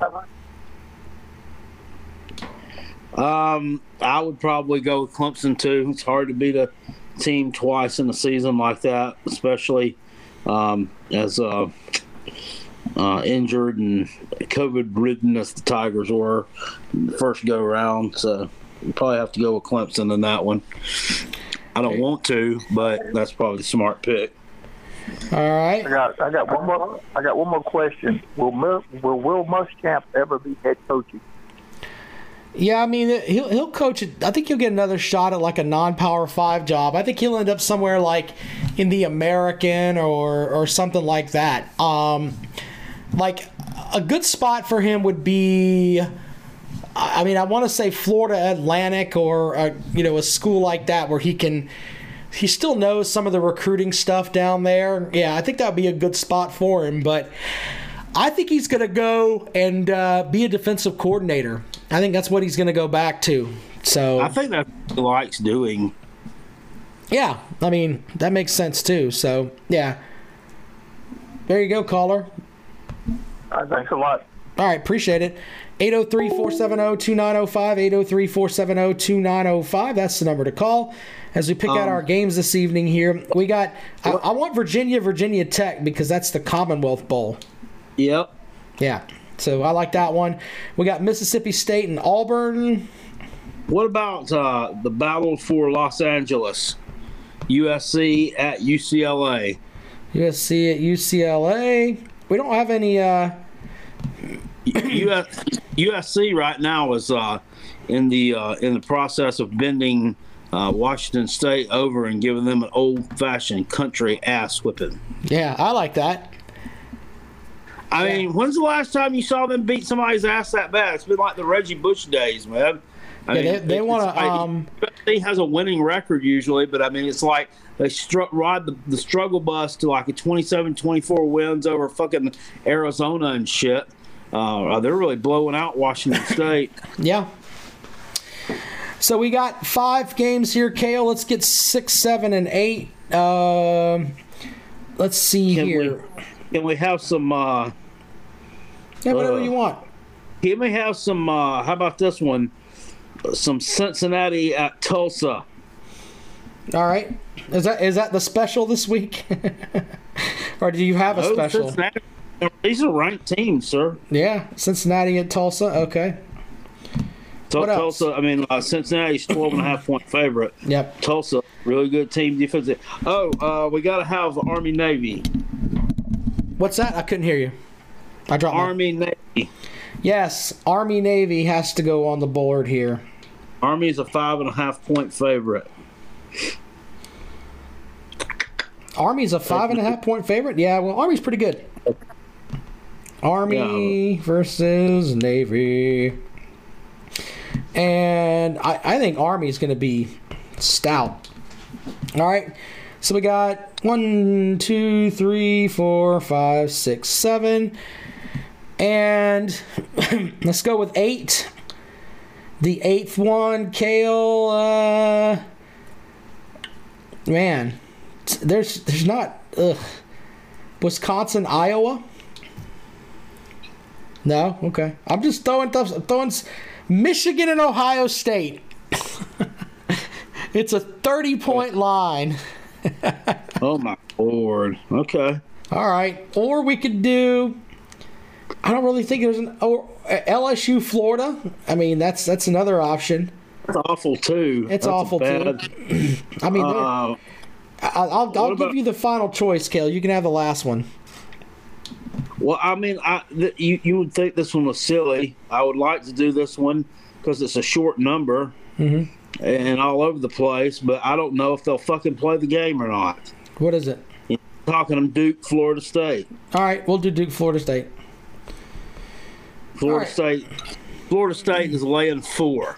Um, I would probably go with Clemson too. It's hard to beat a team twice in a season like that, especially um, as uh, uh, injured and COVID-ridden as the Tigers were the first go around. So you probably have to go with Clemson in that one. I don't want to, but that's probably the smart pick. All right. I got I got one more I got one more question. Will Mil, will Will Muschamp ever be head coaching? Yeah, I mean, he'll he'll coach it. I think he'll get another shot at like a non-power five job. I think he'll end up somewhere like in the American or or something like that. Um, like a good spot for him would be, I mean, I want to say Florida Atlantic or a, you know, a school like that where he can. He still knows some of the recruiting stuff down there. Yeah, I think that would be a good spot for him. But I think he's going to go and uh, be a defensive coordinator. I think that's what he's going to go back to. So I think that's what he likes doing. Yeah, I mean, that makes sense too. So, yeah. There you go, caller. Uh, thanks a lot. All right, appreciate it. eight oh three, four seven oh, two nine oh five, eight oh three, four seven oh, two nine oh five. That's the number to call as we pick um, out our games this evening here. We got, I, I want Virginia, Virginia Tech, because that's the Commonwealth Bowl. Yep. Yeah, so I like that one. We got Mississippi State and Auburn. What about uh, the battle for Los Angeles? U S C at U C L A. U S C at U C L A. We don't have any... Uh, U S C right now is uh, in the uh, in the process of bending uh, Washington State over and giving them an old-fashioned country ass whipping. Yeah, I like that. I yeah. mean, when's the last time you saw them beat somebody's ass that bad? It's been like the Reggie Bush days, man. I yeah, mean, they, they want to. Like, um, he has a winning record usually, but I mean, it's like they struck ride the, the struggle bus to like a twenty-seven twenty-four wins over fucking Arizona and shit. Uh, they're really blowing out Washington State. Yeah. So we got five games here, Kale. Let's get six, seven, and eight. Um, let's see can here. We, can we have some? Uh, yeah, whatever uh, you want. Can we have some? Uh, how about this one? Some Cincinnati at Tulsa. All right. Is that is that the special this week, or do you have a no, special? Cincinnati. These are ranked teams, sir. Yeah, Cincinnati at Tulsa. Okay. So, what Tulsa, else? I mean, uh, Cincinnati's twelve and a half point favorite. Yep. Tulsa, really good team defensive. Oh, uh, we got to have Army Navy. What's that? I couldn't hear you. I dropped Army my... Navy. Yes, Army Navy has to go on the board here. Army's a five and a half point favorite. Army's a five and a half point favorite? Yeah, well, Army's pretty good. Army yeah. versus Navy. And I, I think Army's going to be stout. All right. So we got one, two, three, four, five, six, seven. And let's go with eight. The eighth one, Kale. Uh, man, there's there's not. Ugh. Wisconsin, Iowa. No, okay. I'm just throwing stuff. Throwing Michigan and Ohio State. It's a thirty-point line. Oh my Lord. Okay. All right. Or we could do. I don't really think there's an or L S U, Florida. I mean, that's that's another option. It's awful too. It's that's awful bad, too. I mean, uh, I'll I'll, I'll give you the final choice, Kale. You can have the last one. Well, I mean, I th- you you would think this one was silly. I would like to do this one because it's a short number mm-hmm. and all over the place. But I don't know if they'll fucking play the game or not. What is it? You're talking them Duke, Florida State. All right, we'll do Duke, Florida State. Florida right. State. Florida State is laying four.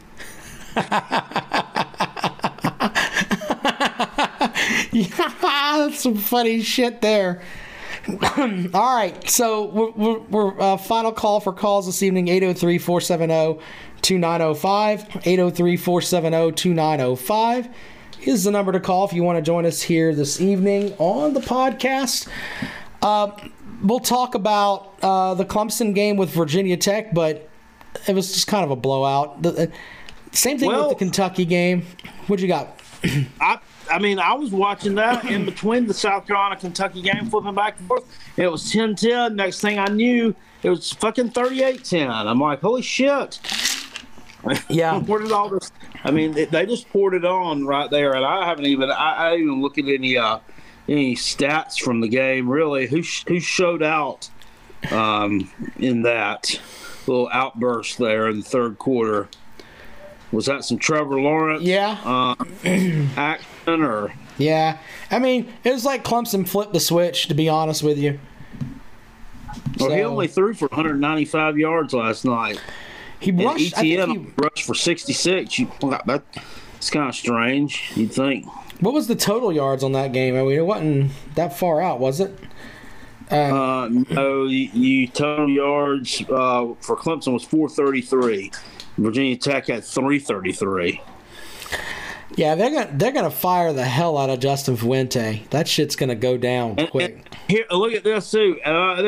Yeah, that's some funny shit there. All right, so we're, we're, we're uh, final call for calls this evening, eight oh three, four seven oh, two nine oh five, eight oh three, four seven oh, two nine oh five is the number to call if you want to join us here this evening on the podcast. Uh, we'll talk about uh, the Clemson game with Virginia Tech, but it was just kind of a blowout. The, uh, same thing well, with the Kentucky game. What you got? I I mean, I was watching that in between the South Carolina-Kentucky game, flipping back and forth. It was ten ten. Next thing I knew, it was fucking thirty-eight ten. I'm like, holy shit. Yeah. Where did all this? I mean, they, they just poured it on right there, and I haven't even I, I didn't even look at any uh, any stats from the game really. Who who showed out um, in that little outburst there in the third quarter? Was that some Trevor Lawrence? Yeah. Uh, action or? Yeah. I mean, it was like Clemson flipped the switch, to be honest with you. Well, so, he only threw for one hundred ninety-five yards last night. He rushed. And E T N I think he, rushed for sixty-six. You, that, that's kind of strange, you'd think. What was the total yards on that game? I mean, it wasn't that far out, was it? Uh, uh, no, you, you total yards uh, for Clemson was four thirty-three. Virginia Tech had three thirty-three. Yeah, they're gonna they're gonna fire the hell out of Justin Fuente. That shit's gonna go down and, quick. And here, look at this too. Uh, this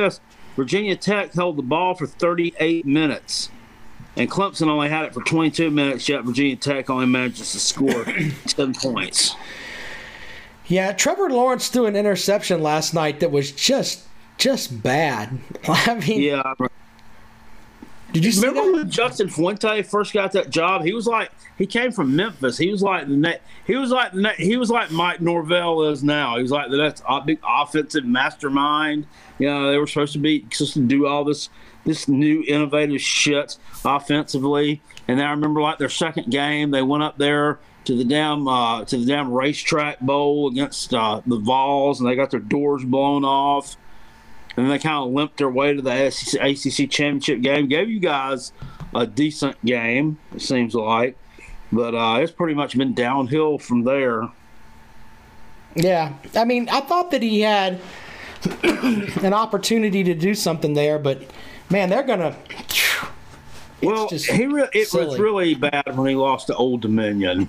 Virginia Tech held the ball for thirty-eight minutes. And Clemson only had it for twenty-two minutes, yet Virginia Tech only manages to score ten points. Yeah, Trevor Lawrence threw an interception last night that was just just bad. I mean, yeah. Did you see remember that? when Justin Fuente first got that job? He was like he came from Memphis. He was like the ne- he was like the ne- he was like Mike Norvell is now. He was like the next big offensive mastermind. You know, they were supposed to be supposed to do all this this new innovative shit offensively. And then I remember like their second game, they went up there to the damn uh, to the damn racetrack bowl against uh, the Vols, and they got their doors blown off. And then they kind of limped their way to the A C C championship game. Gave you guys a decent game, it seems like. But uh, it's pretty much been downhill from there. Yeah. I mean, I thought that he had an opportunity to do something there, but, man, they're going to... Well, he re- it silly. was really bad when he lost to Old Dominion.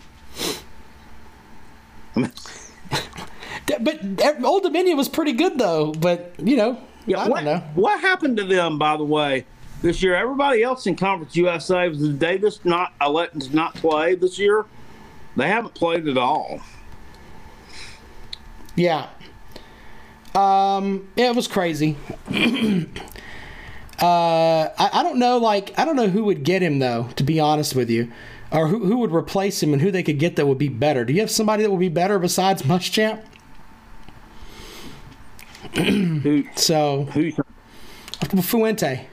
But Old Dominion was pretty good, though. But, you know... Yeah, I what, don't know. What happened to them, by the way, this year? Everybody else in Conference U S A, was Davis not elected to not play this year? They haven't played at all. Yeah. Um, yeah, it was crazy. uh, I, I don't know, like, I don't know who would get him, though, to be honest with you. Or who, who would replace him and who they could get that would be better. Do you have somebody that would be better besides Muschamp? who, so who? Fuente.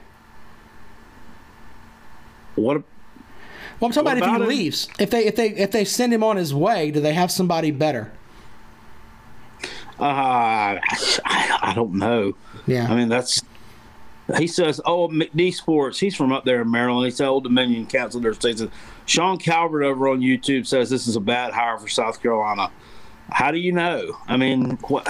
What? Well, I'm talking what about if he about leaves. If they if they if they send him on his way, do they have somebody better? Uh, I, I don't know. Yeah. I mean, that's. He says, "Oh, McD Sports. He's from up there in Maryland. He said Old Dominion canceled their season." Sean Calvert over on YouTube says this is a bad hire for South Carolina. How do you know? I mean, what?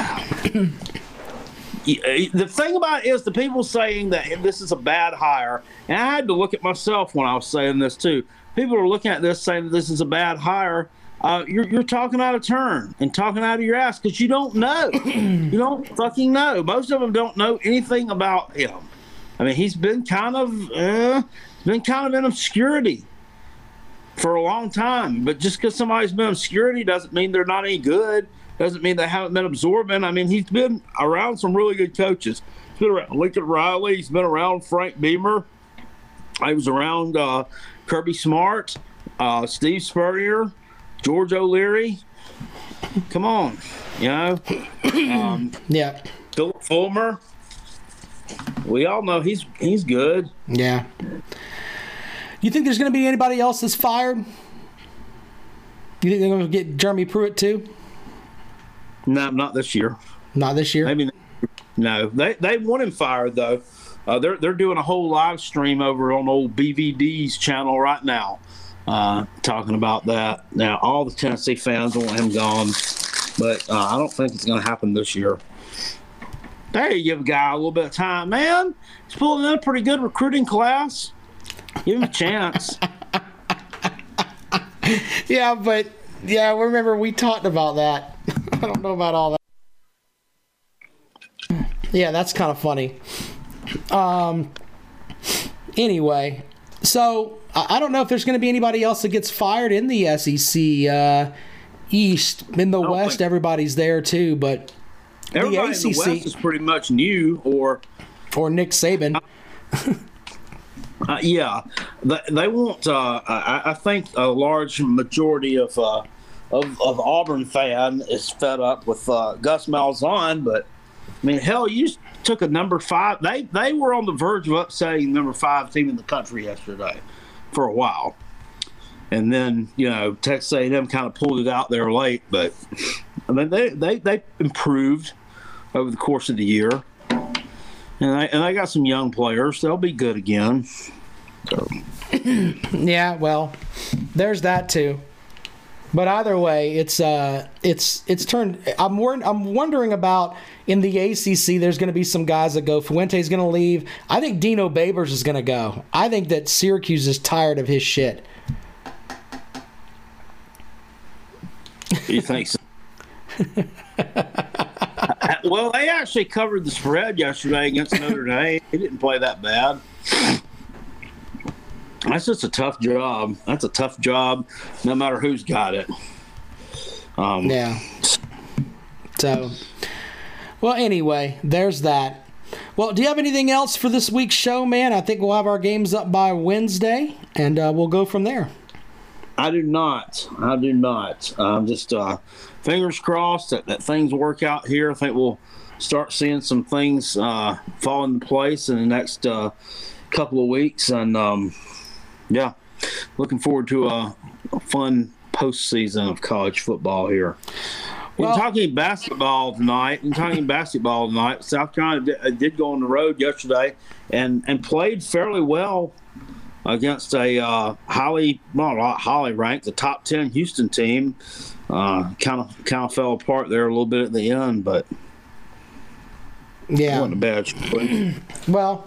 The thing about it is the people saying that this is a bad hire, and I had to look at myself when I was saying this too. People are looking at this saying that this is a bad hire. Uh, you're, you're talking out of turn and talking out of your ass because you don't know. You don't fucking know. Most of them don't know anything about him. I mean, he's been kind of uh, been kind of in obscurity for a long time. But just because somebody's been in obscurity doesn't mean they're not any good. Doesn't mean they haven't been absorbing. I mean, he's been around some really good coaches. He's been around Lincoln Riley. He's been around Frank Beamer. He was around uh, Kirby Smart, uh, Steve Spurrier, George O'Leary. Come on, you know. Um, yeah. Philip Fulmer. We all know he's he's good. Yeah. You think there's going to be anybody else that's fired? You think they're going to get Jeremy Pruitt too? No, not this year. Not this year? Maybe no. They they want him fired though. Uh, they're they're doing a whole live stream over on old B V D's channel right now, uh, talking about that. Now all the Tennessee fans want him gone, but uh, I don't think it's going to happen this year. There, you give a guy a little bit of time, man. He's pulling in a pretty good recruiting class. Give him a chance. Yeah, but yeah, remember we talked about that. I don't know about all that. Yeah, that's kind of funny. Um. Anyway, so I don't know if there's going to be anybody else that gets fired in the S E C uh, East. In the West, think... everybody's there too, but everybody the A C C in the West is pretty much new, or or Nick Saban. Uh, yeah, they, they want. Uh, I, I think a large majority of, uh, of of Auburn fan is fed up with uh, Gus Malzahn. But I mean, hell, you took a number five. They they were on the verge of upsetting number five team in the country yesterday for a while, and then you know Texas A and M kind of pulled it out there late. But I mean, they they they improved over the course of the year. And I, and I got some young players. They'll be good again. So. Yeah, well, there's that too. But either way, it's uh, it's it's turned. I'm wor- I'm wondering about in the A C C. There's going to be some guys that go. Fuente's going to leave. I think Dino Babers is going to go. I think that Syracuse is tired of his shit. You think so? Yeah, well, they actually covered the spread yesterday against Notre Dame. They didn't play that bad. That's just a tough job. That's a tough job, no matter who's got it. Um, yeah. So, well, anyway, there's that. Well, do you have anything else for this week's show, man? I think we'll have our games up by Wednesday, and uh, we'll go from there. I do not. I do not. I'm just uh, fingers crossed that, that things work out here. I think we'll start seeing some things uh, fall into place in the next uh, couple of weeks. And, um, yeah, looking forward to a, a fun postseason of college football here. Well, in talking basketball tonight, in talking basketball tonight, South Carolina did, did go on the road yesterday and, and played fairly well against a uh, highly, well, not highly ranked, the top ten Houston team. Uh, kind of, kind of fell apart there a little bit at the end, but yeah, it wasn't a bad choice. Well,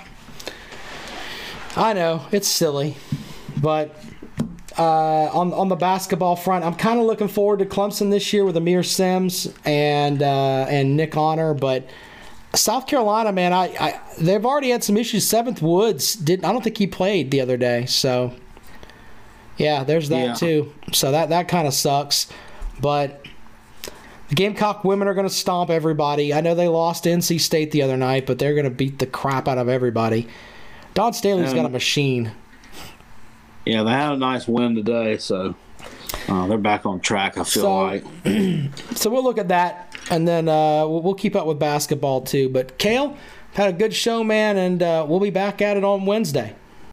I know it's silly, but uh, on on the basketball front, I'm kind of looking forward to Clemson this year with Amir Sims and uh, and Nick Honor, but South Carolina, man, I, I they've already had some issues. Seventh Woods didn't. I don't think he played the other day. So, yeah, there's that yeah. too. So that that kind of sucks. But the Gamecock women are going to stomp everybody. I know they lost to N C State the other night, but they're going to beat the crap out of everybody. Don Staley's um, got a machine. Yeah, they had a nice win today, so uh, they're back on track. I feel so, like. So we'll look at that. And then uh, we'll keep up with basketball, too. But, Cale, had a good show, man, and uh, we'll be back at it on Wednesday.